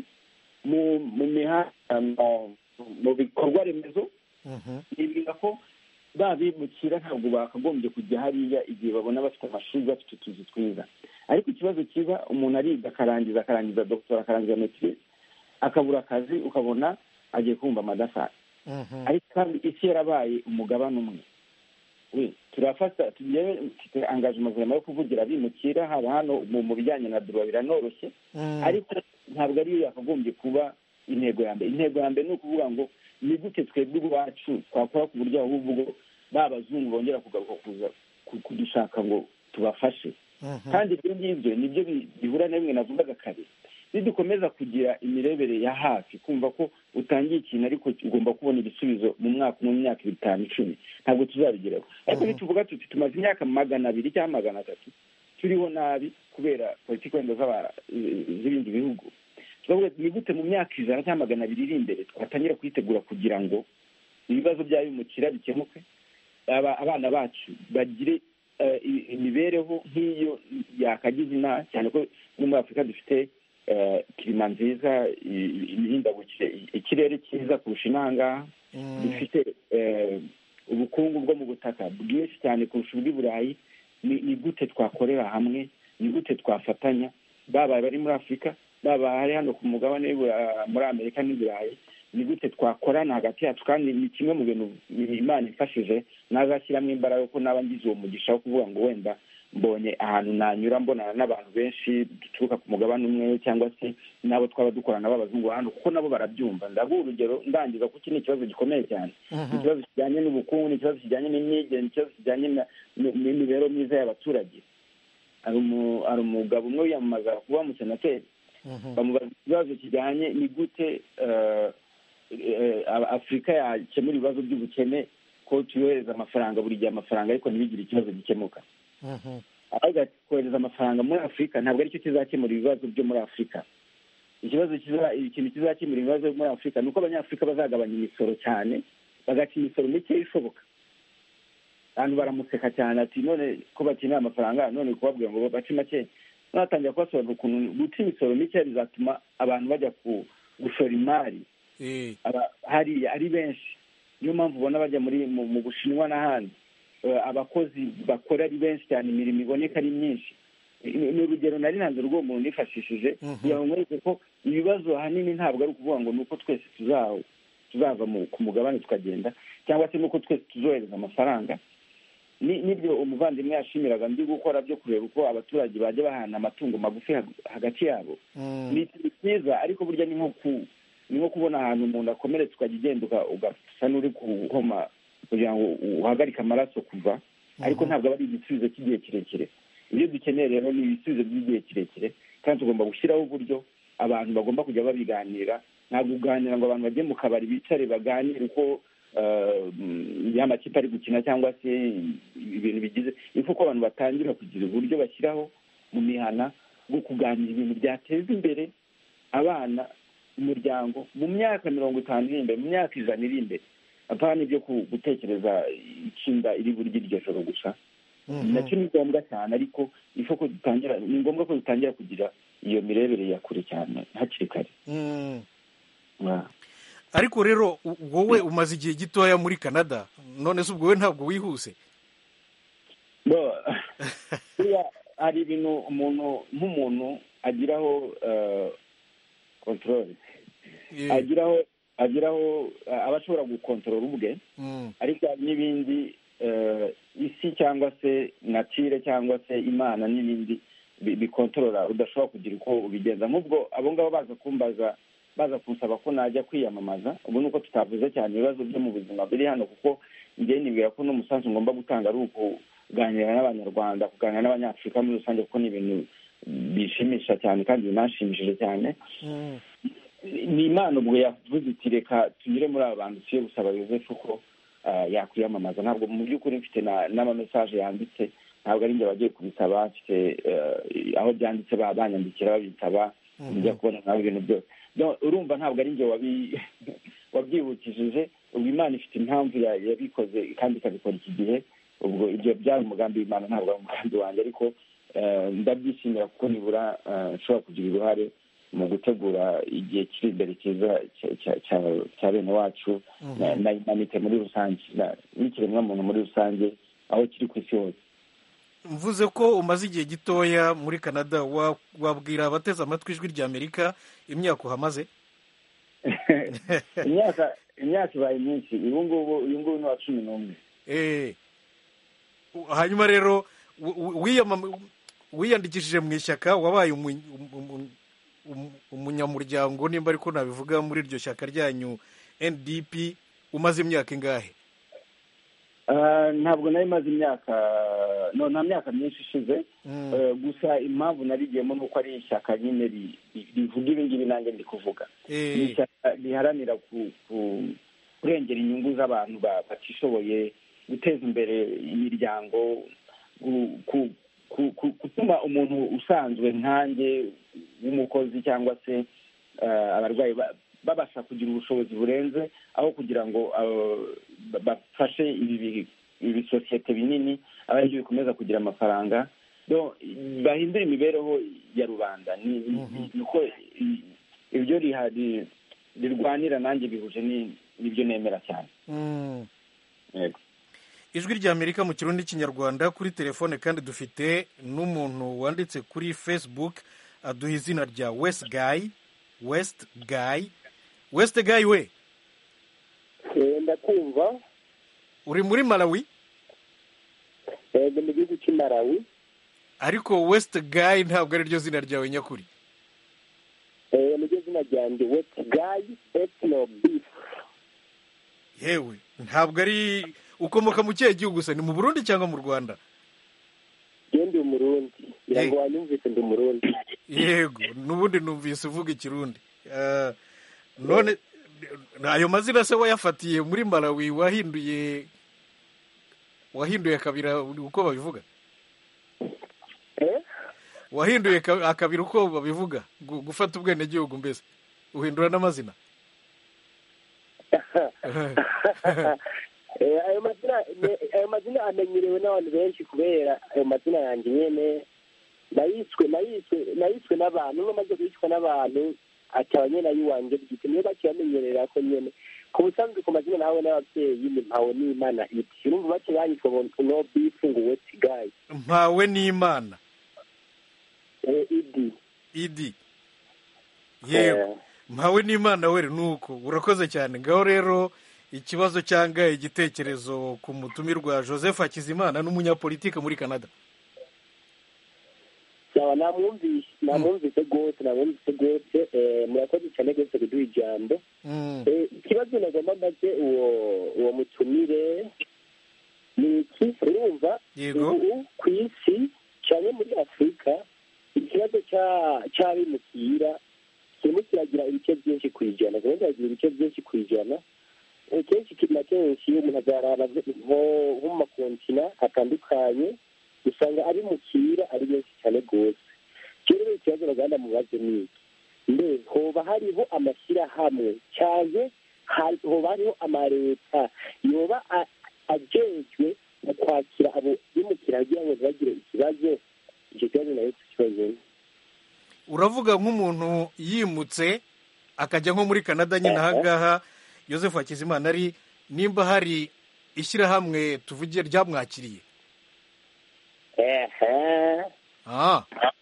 mu mihanda, mu bikorwa remezo. Nibwira ko babimukira ntabwo bakagombye kujya hariya igihe babona bafite amashuri, bafite utuzi twiza. Ariko ikibazo kiba, umuntu ariga akarangiza akarangiza doctor, akarangiza métier, akabura akazi, ukabona agiye kumva amadafari. Ariko kandi isi yarabaye umugabane umwe. We turafata tugiye engagement vraiment yo kuvugira abimukira, haba hano mu bijyanye na droit biranoroshye, ariko ntabwo ariyo yakagombye kuba intego ya mbere. Intego ya mbere ni ukuvuga ngo ni gute twebwe ubwacu twakora ku buryo ahubwo babazungu bongera kugaruka kuza kudushaka ngo tubafashe. Kandi ibyo ngibyo nibyo bihura na bimwe navugaga kare, nidukomeza kugira imirebere ya hafi, kumva ko utangiye ikintu ariko ugomba kubona ibisubizo mu mwaka, mu myaka itanu icumi, ntabwo tuzabigeraho. Ariko nituvuga tuti tumaze imyaka magana abiri cyangwa magana atatu turiho nabi kubera politiki wenda z'ibindi bihugu, turavuga ni gute mu myaka ijana cyangwa magana abiri iri imbere twatangira kwitegura kugira ngo ibibazo by'abimukira bikemuke, abana bacu bagire imibereho nk'iyo yakagize inaha, cyane ko muri Afurika dufite kirima nziza, imihindagukire, ikirere cyiza kurusha inanga, dufite ubukungu bwo mu butaka bwinshi cyane kurusha ubw'i Burayi. Ni gute twakorera hamwe, ni gute twafatanya, baba bari muri Afurika, baba hari hano ku mugabane muri Amerika n'i Burayi, ni gute twakorana hagati yacu. Kandi ni kimwe mu bintu Imana ifashije nazashyiramo imbaraga, ko naba ngize uwo mugisha wo kuvuga ngo wenda mbonye ahantu nanyura mbonana n'abantu benshi duturuka ku mugabane umwe, cyangwa se nabo twaba dukorana b'abazungu hano, kuko nabo barabyumva. Ndaguha urugero ndangiza, kuko iki ni ikibazo gikomeye cyane. Ikibazo kijyanye n'ubukungu, ikibazo kijyanye n'imyigire, ikibazo kijyanye n'imibereho myiza y'abaturage. Hari umugabo umwe wiyamamaza kuba umusenateri, bamubaza ikibazo kijyanye ni gute afurika yakemura ibibazo by'ubukene ko tuyohereza amafaranga buri gihe amafaranga ariko ntibigire ikibazo gikemuka. ahubwo kohereza amafaranga muri afurika ntabwo aricyo kizakemura ibibazo byo muri afurika. ikibazo ikintu kizakemura ibibazo muri afurika ni uko abanyafurika bazagabanya imisoro cyane, bagaca imisoro mike ishoboka. abantu baramuseka cyane ati none ko bakeneye amafaranga none kubabwira ngo bace make, natangira kubasobanurira ukuntu guca imisoro mike bizatuma abantu bajya gushora imari hariya ari benshi. niyo mpamvu ubona bajya muri mu Bushinwa n'ahandi, abakozi bakora ari benshi cyane, imirimo iboneka ari myinshi. ni urugero nari nanze rwo umuntu nifashishije kugira ngo mwereke ko ibibazo ahanini ntabwo ari ukuvuga ngo ni uko twese tuzava ku mugabane tukagenda, cyangwa se nuko twese tuzohereza amafaranga. n'ibyo umuvandimwe yashimiraga ndi gukora byo kureba uko abaturage bajya bahana amatungo magufi hagati yabo. ni ikintu cyiza, ariko burya ni nko ni nko kubona ahantu umuntu akomeretse ukajya ugenda ugasa n'uri kuhoma kugira ngo uhagarike amaraso kuva, ariko ntabwo aba ari igisubizo cy'igihe kirekire. ibyo dukeneye rero ni ibisubizo by'igihe kirekire, kandi tugomba gushyiraho uburyo abantu bagomba kujya babiganira. ntabwo uganira ngo abantu bajye mu kabari bicare baganire uko y'amakipe ari gukina cyangwa se ibintu bigize. ni ko abantu batangira kugira uburyo bashyiraho mu mihana bwo kuganira ibintu byateza imbere abana, umuryango mu myaka mirongo itanu iri imbere, mu myaka ijana iri imbere. apana ibyo gutekereza ikinda iri buryo iryo joro gusa. nacyo ni ngombwa cyane, ariko ifo ko dutangira, ni ngombwa ko dutangira kugira iyo mirebere ya kure cyane hakiri kare. ariko rero wowe umaze igihe gitoya muri Canada, none se ubwo wowe ntabwo wihuse? hari ibintu umuntu nk'umuntu agiraho control, agiraho agiraho aba ashobora gukontorora ubwe, ariko hari n'ibindi isi cyangwa se natire cyangwa se imana n'ibindi bikontorora udashobora kugira uko ubigenza. nk'ubwo abo ngabo baza kumbaza baza kunsaba ko najya kwiyamamaza, ubu nuko tutavuze cyane ibibazo byo mu buzima biri hano, kuko njye nibwira ko n'umusanzu ngomba gutanga ari ukuganira n'abanyarwanda, kuganira n'abanyafurika muri rusange, kuko ni ibintu bishimisha cyane kandi binashimishije cyane. ni Imana ubwo yavuze iti reka tunyure muri aba bantu tuye gusaba Yozefu ko yakwiyamamaza. ntabwo mu by'ukuri mfite n'amamesaje yanditse, ntabwo ari njye bagiye kubisaba, mfite aho byanditse banyandikira babisaba, njya kubona nawe ibintu byose. urumva ntabwo ari njye wabyibukishije, ubwo Imana ifite impamvu yabikoze kandi ikabikora iki gihe. ubwo ibyo byari umugambi w'Imana, ntabwo ari umugambi wanjye, ariko ndabyishimira kuko nibura nshobora kugira uruhare mu gutegura igihe kiri imbere cyiza cya bene wacu na imanite muri rusange n'ikiremwamuntu muri rusange aho kiri ku isi hose. mvuze ko umaze igihe gitoya muri Canada, wabwira abateze amatwi ijwi rya Amerika imyaka uhamaze? imyaka imyaka ibaye myinshi, uyu ngubu uyu ngubu ni uwa cumi n'umwe. hanyuma rero wiyandikishije mu ishyaka, wabaye umunyamuryango nimba ariko nabivuga muri iryo shyaka ryanyu N D P, umaze imyaka ingahe? ntabwo nari maze imyaka, no nta myaka myinshi ishize. gusa impamvu narigiyemo ni uko ari ishyaka nyine rivuga ibi ngibi nanjye ndi kuvuga. ni ishyaka riharanira kurengera inyungu z'abantu batishoboye, guteza imbere imiryango, gutuma umuntu usanzwe nkanjye w'umukozi cyangwa se abarwayi babasha kugira ubushobozi burenze, aho kugira ngo bafashe ibi sosiyete binini aba aribyo bikomeza kugira amafaranga, bahindura imibereho ya rubanda. ni uko ibyo rirwanira nanjye bihuje n'ibyo nemera cyane. yego. ijwi rya Amerika mu kirundi n'ikinyarwanda. kuri telefone kandi dufite n'umuntu wanditse kuri Facebook aduha izina rya West Guy. West Guy West Guy we ndakumva. uri muri Malawi? yego, mu gihugu cy'i Malawi. ariko West Guy ntabwo ari ryo zina ryawe nyakuri? eh niryo zina ryanjye, West Guy Ethno Beef. yewe ntabwo ari, ukomoka mu kihe gihugu gusa? ni mu Burundi cyangwa mu Rwanda? ndi mu Burundi. ngira ngo wanyumvise ndi umurundi. Yego, n'ubundi numvise uvuga ikirundi. None ayo mazina se wayafatiye muri Malawi wahinduye wahinduye akabira uko babivuga? Eh? Wahinduye akabira uko babivuga gufata ubwenegihugu mbese uhindura n'amazina? ayo mazina ayo mazina amenyerewe n'abantu benshi kubera ayo mazina yanjye nyene nayiswe nayiswe nayiswe n'abantu n'amaze kwicwa n'abantu akaba nyene ayiwanje bwite niyo bakiyamenyerera ko nyene ku busanzwe ku mazina nawe n'ababyeyi ni Mpawe n'Imana iti urumva bake banyitwa ngo no bifu ngo we tigayi Mpawe n'Imana eh idi idi yego Mpawe n'Imana were nuko urakoze cyane ngaho rero ikibazo cyanga igitekerezo ku mutumirwa Joseph Hakizimana n'umunyapolitike muri Canada. Sawa namwumvise namwumvise gose namwumvise gose eh murakoze cyane gose kuduha ijambo. Eh ikibazo nagomba mbaze uwo uwo mutumire ni iki urumva ku isi cyane muri Afrika ikibazo cya cyabimukira kirimo kiragira ibice byinshi kwijana kandi kiragira ibice byinshi kwijana kenshi na kenshi iyo umuntu agarara nko mu makontina atandukanye usanga abimukira ari benshi cyane rwose. Rero ikibazo baganda mu bazo ni mbe hoba hariho amashyirahamwe cyane hoba hariho amareta yoba ajejwe mu kwakira abo bimukira kugira ngo bagire ikibazo icyo kibazo nayo kibazo. Uravuga nk'umuntu yimutse akajya nko muri Canada nyine ahangaha Joseph Hakizimana ari nimba hari ishyirahamwe tuvugiye ryamwakiriye? Ehe. Ah.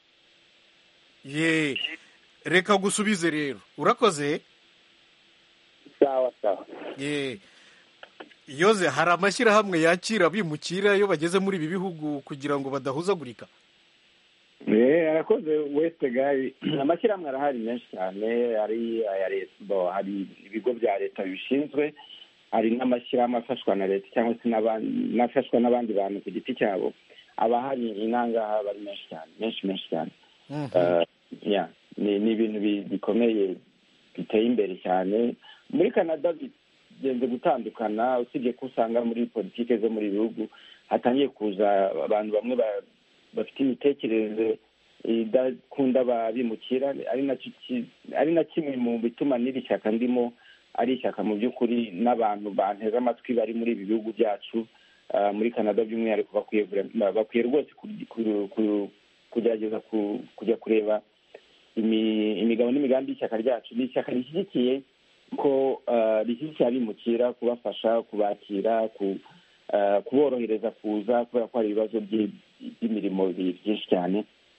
Ye. Reka gusubize rero. Urakoze? Sawa sawa. Ye. Yoze hari amashyirahamwe yakira bimukira iyo bageze muri ibi bihugu kugira ngo badahuzagurika? Eh arakoze West Guy amashyirahamwe arahari menshi cyane ari aya leta hari ibigo bya leta bishinzwe hari n'amashyirahamwe afashwa na leta cyangwa se n'abandi nafashwa n'abandi bantu ku giti cyabo abahari inanga bari menshi cyane menshi menshi cyane ya ni ni ibintu bikomeye biteye imbere cyane muri Canada bigenze gutandukana usibye ko usanga muri politike zo muri bihugu hatangiye kuza abantu bamwe bafite imitekerereze idakunda babimukira ari na ari na kimwe mu bituma n'iri shyaka ndimo ari ishyaka mu by'ukuri n'abantu banteze amatwi bari muri ibi bihugu byacu muri Canada by'umwihariko bakwiye bakwiye rwose kugerageza kujya kureba imigabo n'imigambi y'ishyaka ryacu. Ni ishyaka rishyigikiye ko rishyigikiye abimukira kubafasha kubakira kuborohereza kuza kubera ko hari ibibazo by'imirimo byinshi cyane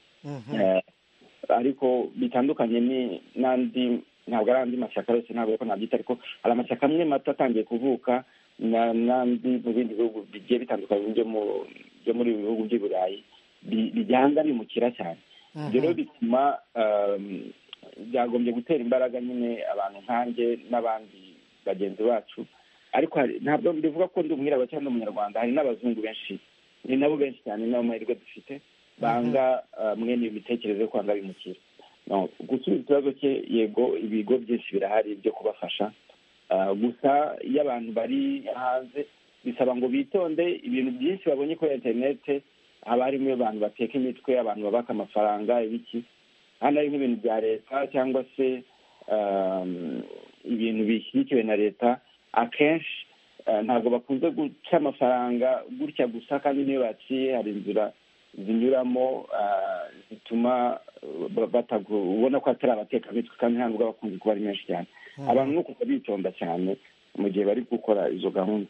ariko bitandukanye n'andi ntabwo ari andi mashyaka yose ntabwo ko nabyita ariko hari amashyaka amwe mato atangiye kuvuka n'andi mu bindi bihugu bigiye bitandukanye byo muri ibi bihugu by'i Burayi bijyanga bimukira cyane. Ibyo rero bituma byagombye gutera imbaraga nyine abantu nkanjye n'abandi bagenzi bacu ariko ntabwo bivuga ko ndi umwirabura cyangwa umunyarwanda hari n'abazungu benshi ni nabo benshi cyane n'amahirwe dufite banga mwene iyo mitekerereze yo kwanga bimukira. Gusubiza ikibazo cye yego ibigo byinshi birahari byo kubafasha gusa iyo abantu bari hanze bisaba ngo bitonde ibintu byinshi babonye kuri interinete haba harimo abantu bateka imitwe abantu babaka amafaranga ibiki hano ari nk'ibintu bya leta cyangwa se ibintu bishyigikiwe na leta akenshi ntabwo bakunze guca amafaranga gutya gusa kandi niyo baciye hari inzira zinyuramo zituma ubona ko atari abatekamitwe kandi ntabwo bakunze kuba ari menshi cyane. Abantu ni ukuva bitonda cyane mu gihe bari gukora izo gahunda.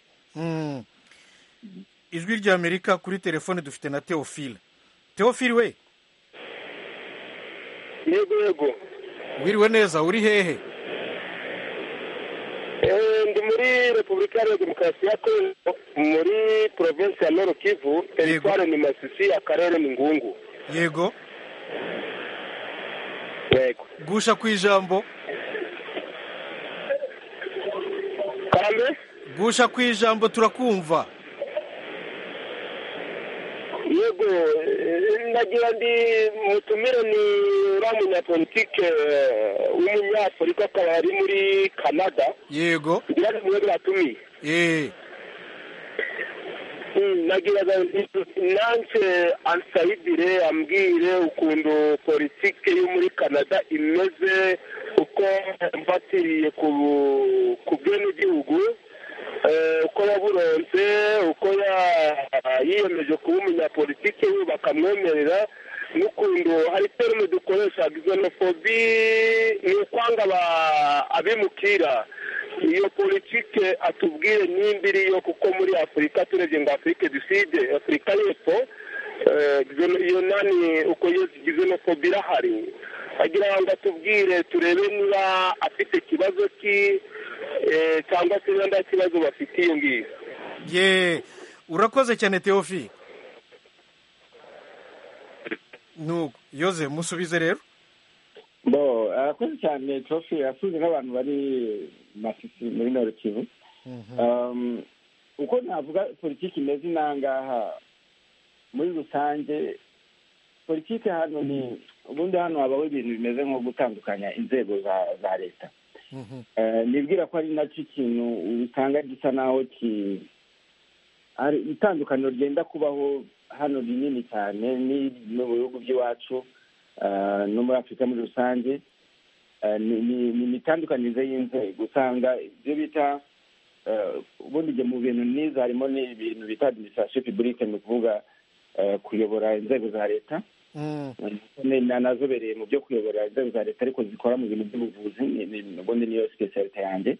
Ijwi ry'Amerika kuri telefone dufite na Theophile. Theophile we? Yego yego. Wiriwe neza uri hehe? Ndi muri Repubulika ya Demokarasi ya Kongo muri province ya Nord Kivu, territoire ni Masisi, akarere ni Ngungu. Yego. Yego. Gusha ku ijambo. Karame? Gusha ku ijambo turakumva. yego nagira ndi mutumire ni uriya munyapolitike w'umunyafurika akaba ari muri canada yego ngira ngo mwe biratumiye eh nagiraga nanse ansayidire ambwire ukuntu politike yo muri canada imeze uko mfatiriye ku bwenegihugu uko yaburonse uko yiyemeje kuba umunyapolitike we bakamwemerera n'ukuntu hari terme dukoresha xenofobi ni ukwanga abimukira iyo politike atubwire nimba iriyo kuko muri afurika turebye ngo afurika du sud afurika y'epfo iyo nani uko iyo xenofobi irahari agira ngo atubwire turebe niba afite ikibazo ki cyangwa se nta kibazo bafite iyo ngiyo ye urakoze cyane Theophile nuko yoze musubize rero bo arakoze cyane Theophile asubize n'abantu bari Masisi muri Nord Kivu uko navuga politiki imeze inangaha muri rusange politiki hano ni ubundi hano habaho ibintu bimeze nko gutandukanya inzego za za leta nibwira ko ari nacyo ikintu usanga gisa naho ki ari itandukaniro ryenda kubaho hano rinini cyane ni mu bihugu by'iwacu no muri Afurika muri rusange ni imitandukanyirize y'inzego usanga ibyo bita ubundi mu bintu niza harimo n'ibintu bita administration publique ni ukuvuga kuyobora inzego za leta nazobereye mu byo kuyobora inzego za leta ariko zikora mu bintu by'ubuvuzi ubundi niyo specialite yanjye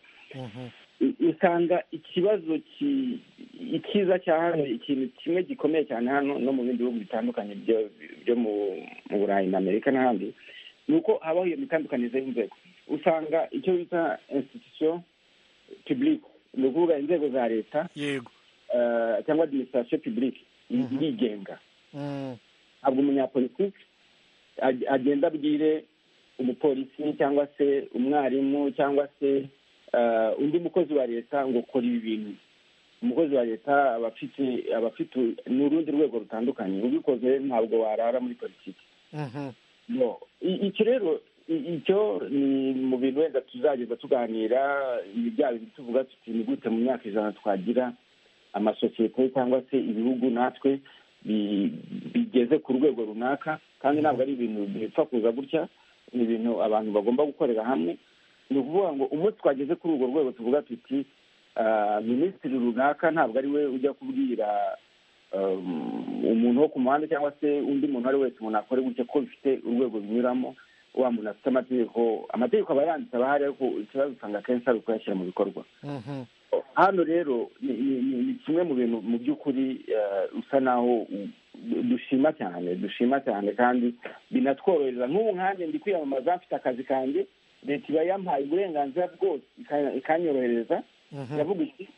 usanga ikibazo ikiza cya hano ikintu kimwe gikomeye cyane hano no mu bindi bihugu bitandukanye byo mu Burayi na Amerika n'ahandi ni uko habaho iyo mitandukanize y'inzego usanga icyo bita institution publique ni ukuvuga inzego za leta yego cyangwa administration publique yigenga ntabwo umunyapolitiki agenda abwire umupolisi cyangwa se umwarimu cyangwa se undi mukozi wa leta ngo kora ibi bintu umukozi wa leta aba afite aba afite n'urundi rwego rutandukanye ubikoze ntabwo warara muri politiki icyo rero icyo ni mu bintu wenda tuzageza tuganira bya bintu tuvuga tuti ni gute mu myaka ijana twagira amasosiyete cyangwa se ibihugu natwe bigeze ku rwego runaka kandi ntabwo ari ibintu bipfa kuza gutya ni ibintu abantu bagomba gukorera hamwe ni ukuvuga ngo umunsi twageze kuri urwo rwego tuvuga tuti minisitiri runaka ntabwo ari we ujya kubwira umuntu wo ku muhanda cyangwa se undi muntu ari wese umuntu akore gutya ko bifite urwego binyuramo wa muntu afite amategeko amategeko aba yanditse aba ahari ariko ikibazo usanga akenshi ari ukuyashyira mu bikorwa hano rero ni kimwe mu bintu mu by'ukuri usa naho dushima cyane dushima cyane kandi binatworohereza nk'ubu nkanjye ndi kwiyamamaza mfite akazi kanjye leta iba yampaye uburenganzira bwose ikanyorohereza iravuga iti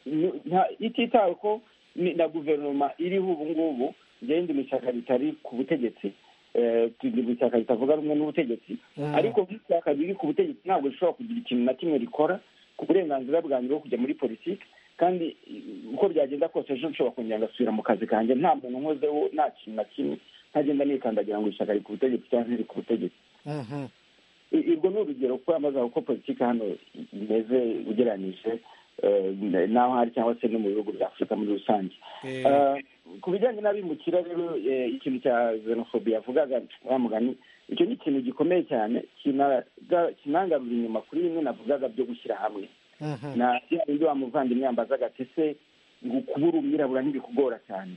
ititawe ko na guverinoma iriho ubu ngubu njyewe ndi mu ishyaka ritari ku butegetsi turi mu ishyaka ritavuga rumwe n'ubutegetsi ariko nk'ishyaka riri ku butegetsi ntabwo rishobora kugira ikintu na kimwe rikora ku burenganzira bwanjye bwo kujya muri politiki kandi uko byagenda kose ejo nshobora kongera ngasubira mu kazi kanjye nta muntu nkozeho nta kintu na kimwe ntagenda nikandagira ngo ishyaka riri ku butegetsi cyangwa riri ku butegetsi urwo ni urugero kuko amaze uko politiki hano imeze ugereranyije n'aho hari cyangwa se no mu bihugu bya Afurika muri rusange ku bijyanye n'abimukira rero ikintu cya xenophobia yavugaga wa mugani icyo ni ikintu gikomeye cyane kinangarura inyuma kuri bimwe navugaga byo gushyira hamwe na bindi wa muvandimwe yambazaga ati se ngo kubura umwirabura ntibikugora cyane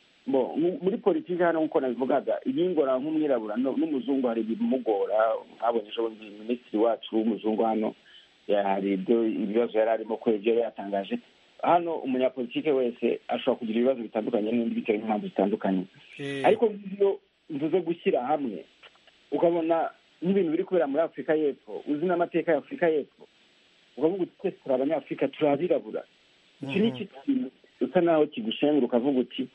muri politiki hano nk'uko nabivugaga ibingora nk'umwirabura n'umuzungu hari ibimugora nkabonye ejo bundi minisitiri wacu w'umuzungu hano hari ibyo ibibazo yari arimo ko ibyo yatangaje hano umunyapolitike wese ashobora kugira ibibazo bitandukanye n'ibindi bitewe n'impamvu zitandukanye ariko iyo mvuze gushyira hamwe ukabona n'ibintu biri kubera muri Afurika y'Epfo uzi n'amateka ya Afurika y'Epfo ukavuga uti twese turi abanyafurika turi abirabura iki ni iki kintu usa naho kigushengura ukavuga uti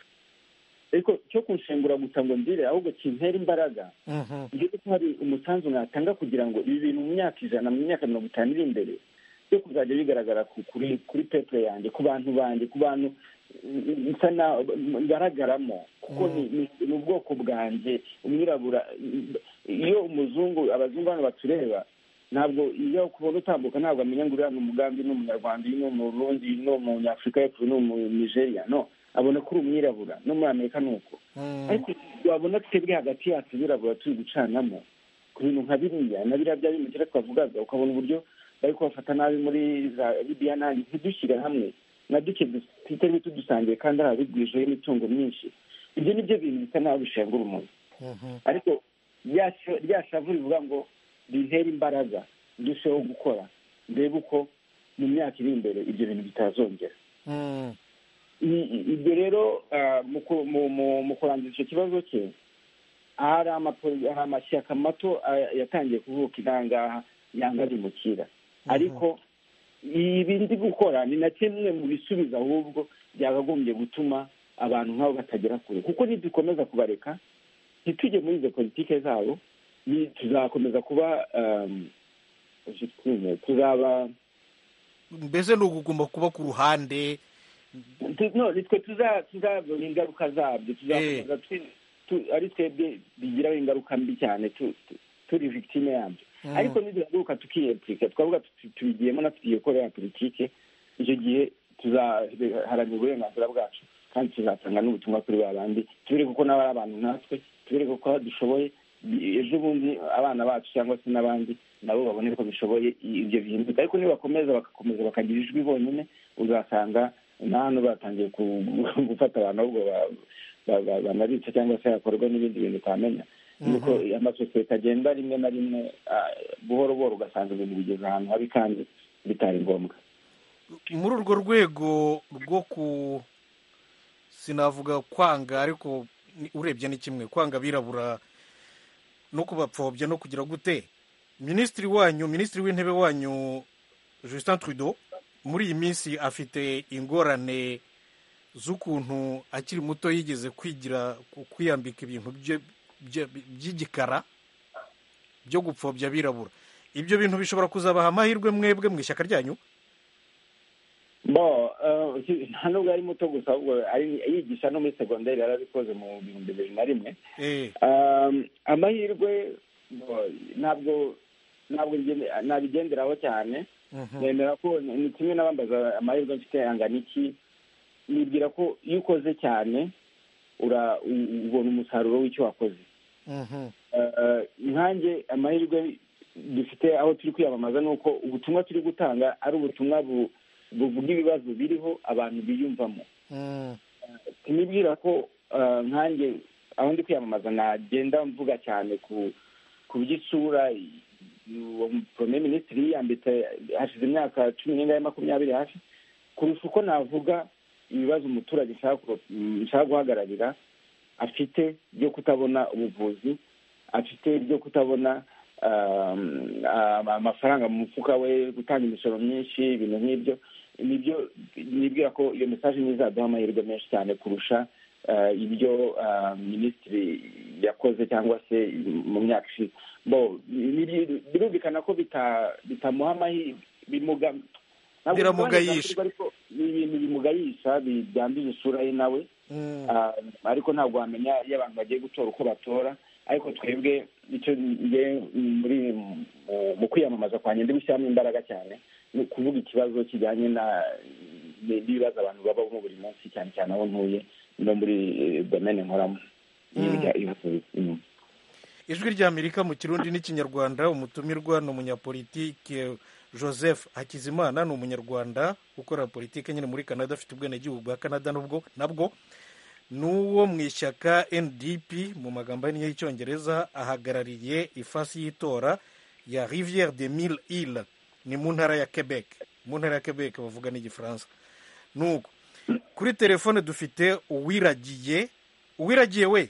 ariko cyo kunshengura gusa ngo ndire ahubwo kintera imbaraga iyo hari umusanzu natanga kugira ngo ibi bintu mu myaka ijana mu myaka mirongo itanu iri imbere byo kuzajya bigaragara kuri kuri peple yanjye ku bantu banjye ku bantu nsa na ngaragaramo kuko ni ubwoko bwanjye umwirabura. Iyo umuzungu abazungu hano batureba ntabwo iyo kubona utambuka ntabwo amenya ngo uriya ni umugambi, ni umunyarwanda, ni umurundi, ni umunyafurika y'epfo, ni umunigeriya. No, abona ko uri umwirabura. No muri Amerika ni uko. Ariko wabona twebwe hagati yacu birabura turi gucanamo ku bintu nka biriya na biriya bya bimukira twavugaga, ukabona uburyo bari kubafata nabi muri za Libya n'ahandi. Ntidushyire hamwe na duke tutari tudusangiye kandi hari abigwijeho imitungo myinshi. Ibyo ni byo bintu bisa naho bishengura umuntu. Ariko rya shavu rivuga ngo rintera imbaraga ndusheho gukora ndebe uko mu myaka iri imbere ibyo bintu bitazongera. Ibyo rero mu kurangiza icyo kibazo cye, hari amashyaka mato yatangiye kuvuka intangaha yanga bimukira. Ariko ibi ndi gukora ni na kimwe mu bisubizo ahubwo byakagombye gutuma abantu nk'abo batagera kure, kuko nidukomeza kubareka ntitujye muri izo politike zabo tuzakomeza kuba tuzaba mbese ni ugomba kuba ku ruhande. nitwe tuzabona ingaruka zabyo, tuzakomeza ari twebwe bigiraho ingaruka mbi cyane turi victime yabyo. Ariko niduhaguruka tukiyepurika twavuga tubigiyemo na tugiye gukora ya politike, icyo gihe tuzaharanira uburenganzira bwacu kandi tuzatanga n'ubutumwa kuri ba bandi, tubere kuko nabo ari abantu nkatwe, tubere kuko dushoboye. Ejo bundi abana bacu cyangwa se n'abandi nabo babone ko bishoboye ibyo bintu. Ariko nibakomeza bagakomeza bakagira ijwi bonyine, uzasanga na hano batangiye gufata abantu ahubwo banabica cyangwa se hakorwa n'ibindi bintu utamenya. Nuko amasosiyete agenda rimwe na rimwe buhoro buhoro ugasanga ibintu bigeze ahantu habi kandi bitari ngombwa. Muri urwo rwego rwo ku sinavuga kwanga, ariko urebye ni kimwe kwanga abirabura no kubapfobya no kugira gute, minisitiri wanyu minisitiri w'intebe wanyu Justin Trudeau muri iyi minsi afite ingorane z'ukuntu akiri muto yigeze kwigira kwiyambika ibintu by'igikara byo gupfobya abirabura. Ibyo bintu bishobora kuzabaha amahirwe mwebwe mu ishyaka ryanyu? bo nta nubwo ari muto gusa, ahubwo yigisha no muri segonderi yarabikoze mu bihumbi bibiri na rimwe. Amahirwe ntabwo ntabwo nabigenderaho cyane. Nemera ko ni kimwe n'abambaza amahirwe mfite angana iki, nibwira ko iyo ukoze cyane ubona umusaruro w'icyo wakoze. Nkanjye amahirwe dufite aho turi kwiyamamaza ni uko ubutumwa turi gutanga ari ubutumwa buvuga ibibazo biriho abantu biyumvamo. Nibwira ko nkanjye aho ndi kwiyamamaza nagenda mvuga cyane ku by'isura Premier Minisitiri yiyambitse hashize imyaka cumi n'ingahe makumyabiri hafi, kurusha uko navuga ibibazo umuturage nshaka guhagararira afite byo kutabona ubuvuzi, afite byo kutabona amafaranga mu mufuka we, gutanga imisoro myinshi, ibintu nk'ibyo. Nibyo nibwira ko iyo mesaje nizaduha amahirwe menshi cyane kurusha ibyo minisitiri yakoze cyangwa se mu myaka ishize. Birumvikana ko bitamuha amahirwe, biramugayisha, ni ibintu bimugayisha byanduje isura ye nawe. Ariko ntabwo wamenya iyo abantu bagiye gutora uko batora. Ariko twebwe icyo muri mu kwiyamamaza kwanjye ndi gushyiramo imbaraga cyane ni ukuvuga ikibazo kijyanye n'ibibazo abantu babamo buri munsi, cyane cyane aho ntuye no muri domene nkoramo. Ijwi ry'Amerika mu Kirundi n'Ikinyarwanda. Umutumirwa ni umunyapolitike Joseph Hakizimana, ni umunyarwanda ukora politike nyine muri Canada, afite ubwenegihugu bwa Canada nubwo nabwo n'uwo mu ishyaka N D P mu magambo y'icyongereza, ahagarariye ifasi y'itora ya Rivière des Mille Îles, ni mu ntara ya Quebec. Mu ntara ya Quebec bavuga n'igifaransa. Nuko kuri telefone dufite Uwiragiye. Uwiragiye we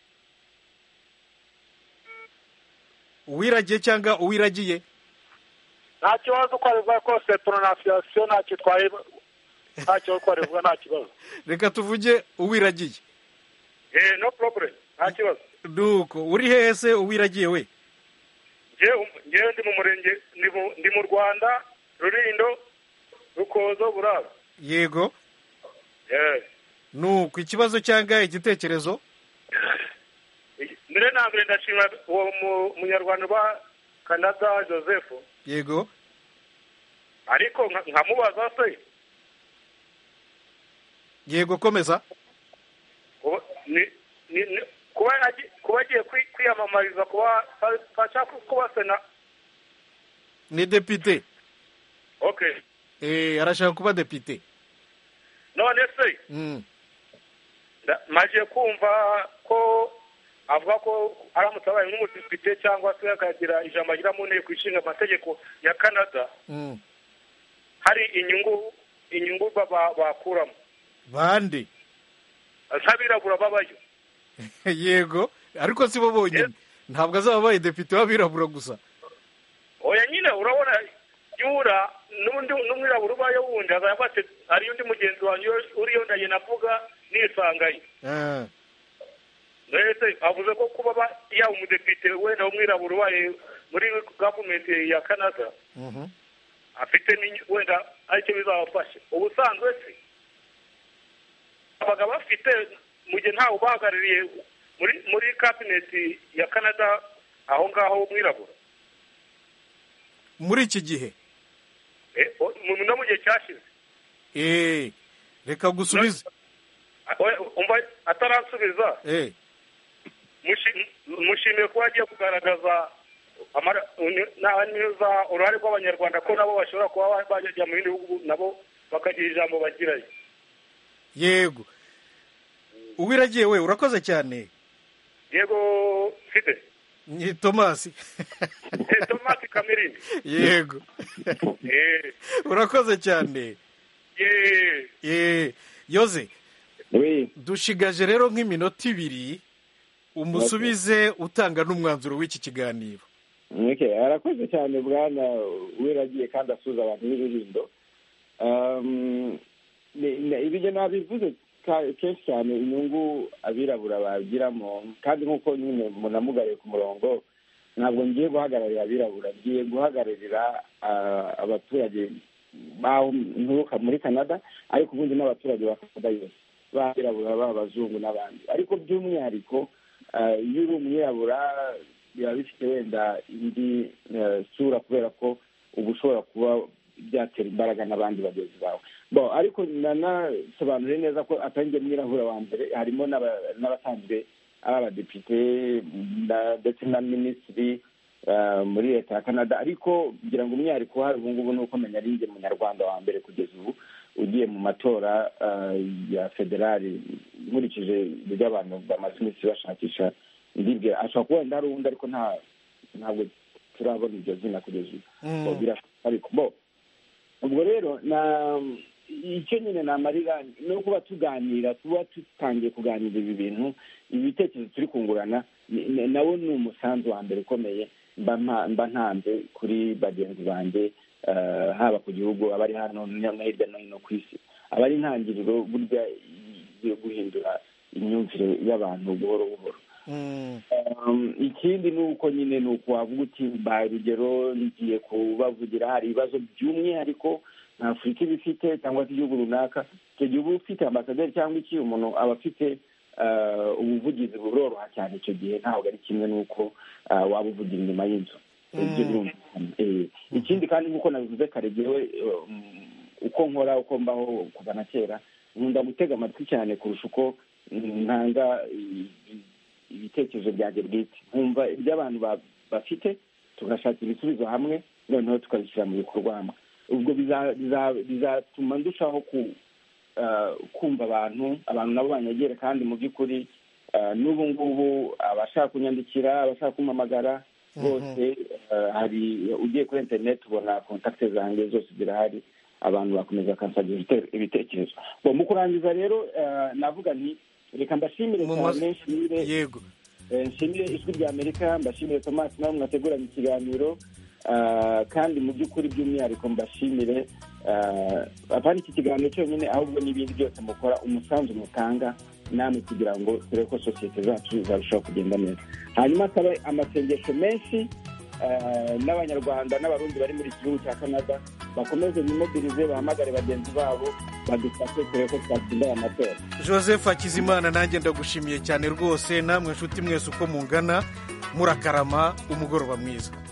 Uwiragiye cyangwa Uwiragiye? Nta kibazo uko arivuga kose, pronunciation ntacyo twaye, ntacyo uko arivuga nta kibazo. Reka tuvuge Uwiragiye. Eh, no problem, nta kibazo. Nuko uri hehe se Uwiragiye we? Ngewe ndi mu murenge, ndi mu Rwanda, Rulindo, Rukozo, Buraba. Yego. Eh. nuko ikibazo cyangwa igitekerezo? mbere na mbere ndashima uwo munyarwanda ba Canada Joseph. Yego. Ariko nkamubaza se. Yego, komeza. ni ni kuba kuba agiye kwiyamamariza kuba ashaka kuba sena. Ni depite. Okay. Eh, arashaka kuba depite. None se. Mm. Maje kumva ko avuga ko aramutse abaye nk'umudepite cyangwa se akagira ijambo agira mu nteko ishinga amategeko ya Canada. Mm. Hari inyungu inyungu baba bakuramo. Bande. Asabirabura babayo. Yego, ariko sibo bonyine. Ntabwo azabaye depite w'abirabura gusa. Oya nyine urabona yura n'undi n'umwirabura ubaye wundi azafate ari undi mugenzi wanyu uriyo ndaye navuga nisangaye. Eh. Nese avuze ko kuba ya umudepite wenda umwirabura ubaye muri government ya Canada. Mhm. Afite wenda aricyo bizabafasha. Ubusanzwe se abaga bafite muje ntawo bahagarariye muri muri cabinet ya Canada aho ngaho umwirabura. Muri iki gihe eh no mu gihe cyashize. Eh, reka gusubiza. Umva ataransubiza. Eh. Mushimiye ko agiye kugaragaza amara neza urare rw'abanyarwanda ko nabo bashobora kuba bajya mu bindi bihugu nabo bakagira ijambo bagirayo. Yego. Uwiragiye we urakoze cyane. Yego fite. Ni Thomas. Eh Thomas Kamerini. Yego. Eh. Urakoze cyane. Eh. Eh, Yoze. Oui. Dushigaje rero nk'iminota ibiri umusubize utanga n'umwanzuro w'iki kiganiro. Okay, arakoze cyane bwana Uwiragiye kandi asuza abantu n'irindo. Um ibyo nabivuze kenshi cyane inyungu abirabura bagiramo kandi nk'uko nyine munamugariye ku murongo ntabwo ngiye guhagararira abirabura ngiye guhagararira abaturage baho nturuka muri Canada ariko ubundi n'abaturage ba Canada yose babirabura b'abazungu n'abandi ariko by'umwihariko iyo uri umwirabura biba bifite wenda indi sura kubera ko uba ushobora kuba byatera imbaraga n'abandi bagenzi bawe. Bo ariko nanasobanuriye neza ko atangiye mwirabura wa mbere harimo n'abasanzwe abadepite ndetse na minisitiri muri leta ya Canada ariko ngira ngo umwihariko hari ubu ngubu ni uko menya ari njye munyarwanda wa mbere kugeza ubu ugiye mu matora ya federali nkurikije ibyo abantu bamaze iminsi bashakisha ndibwira ashobora kuba wenda hari uwundi ariko nta ntabwo turabona iryo zina kugeza ubu birashoboka ariko bo ubwo rero na icyo nyine namarira no kuba tuganira tuba tutangiye kuganira ibi bintu ibitekerezo turi kungurana nawo ni umusanzu wa mbere ukomeye mba ntanze kuri bagenzi banjye haba ku gihugu abari hano hirya no hino ku isi abari intangiriro burya yo guhindura imyumvire y'abantu buhoro buhoro. Ikindi ni uko nyine ni uko wavuga uti mbaye urugero ngiye kubavugira hari ibibazo by'umwihariko nka Afurika ibifite cyangwa se igihugu runaka icyo gihe uba ufite ambasaderi cyangwa iki umuntu aba afite ubuvugizi buroroha cyane icyo gihe ntabwo ari kimwe n'uko waba uvugira inyuma y'inzu. Ikindi kandi nk'uko nabivuze kare jyewe uko nkora uko mbaho kuva na kera nkunda gutega amatwi cyane kurusha uko ntanga ibitekerezo byanjye bwite nkumva ibyo abantu bafite tugashakira ibisubizo hamwe noneho tukabishyira mu bikorwa hamwe. Ubwo bizatuma ndushaho kumva abantu abantu nabo banyegere kandi mu by'ukuri n'ubu ngubu abashaka kunyandikira abashaka kumpamagara bose hari ugiye kuri interineti ubona kontakite zanjye zose zirahari abantu bakomeza bakansabira ibitekerezo. Mu kurangiza rero navuga nti reka mbashimire cyane nshimire yego nshimire ijwi rya Amerika mbashimire Thomas nawe mwateguranye ikiganiro kandi mu by'ukuri by'umwihariko mbashimire apana iki kiganiro cyonyine ahubwo n'ibindi byose mukora umusanzu mutanga namwe kugira ngo turebe ko sosiyete zacu zarushaho kugenda neza. Hanyuma akaba amasengesho menshi n'abanyarwanda n'abarundi bari muri iki gihugu cya Canada bakomeze bimobirize bahamagare bagenzi babo badufashe turebe ko twatsinda aya matora. Joseph Hakizimana, nanjye ndagushimiye cyane rwose, namwe nshuti mwese uko mungana, murakarama, umugoroba mwiza.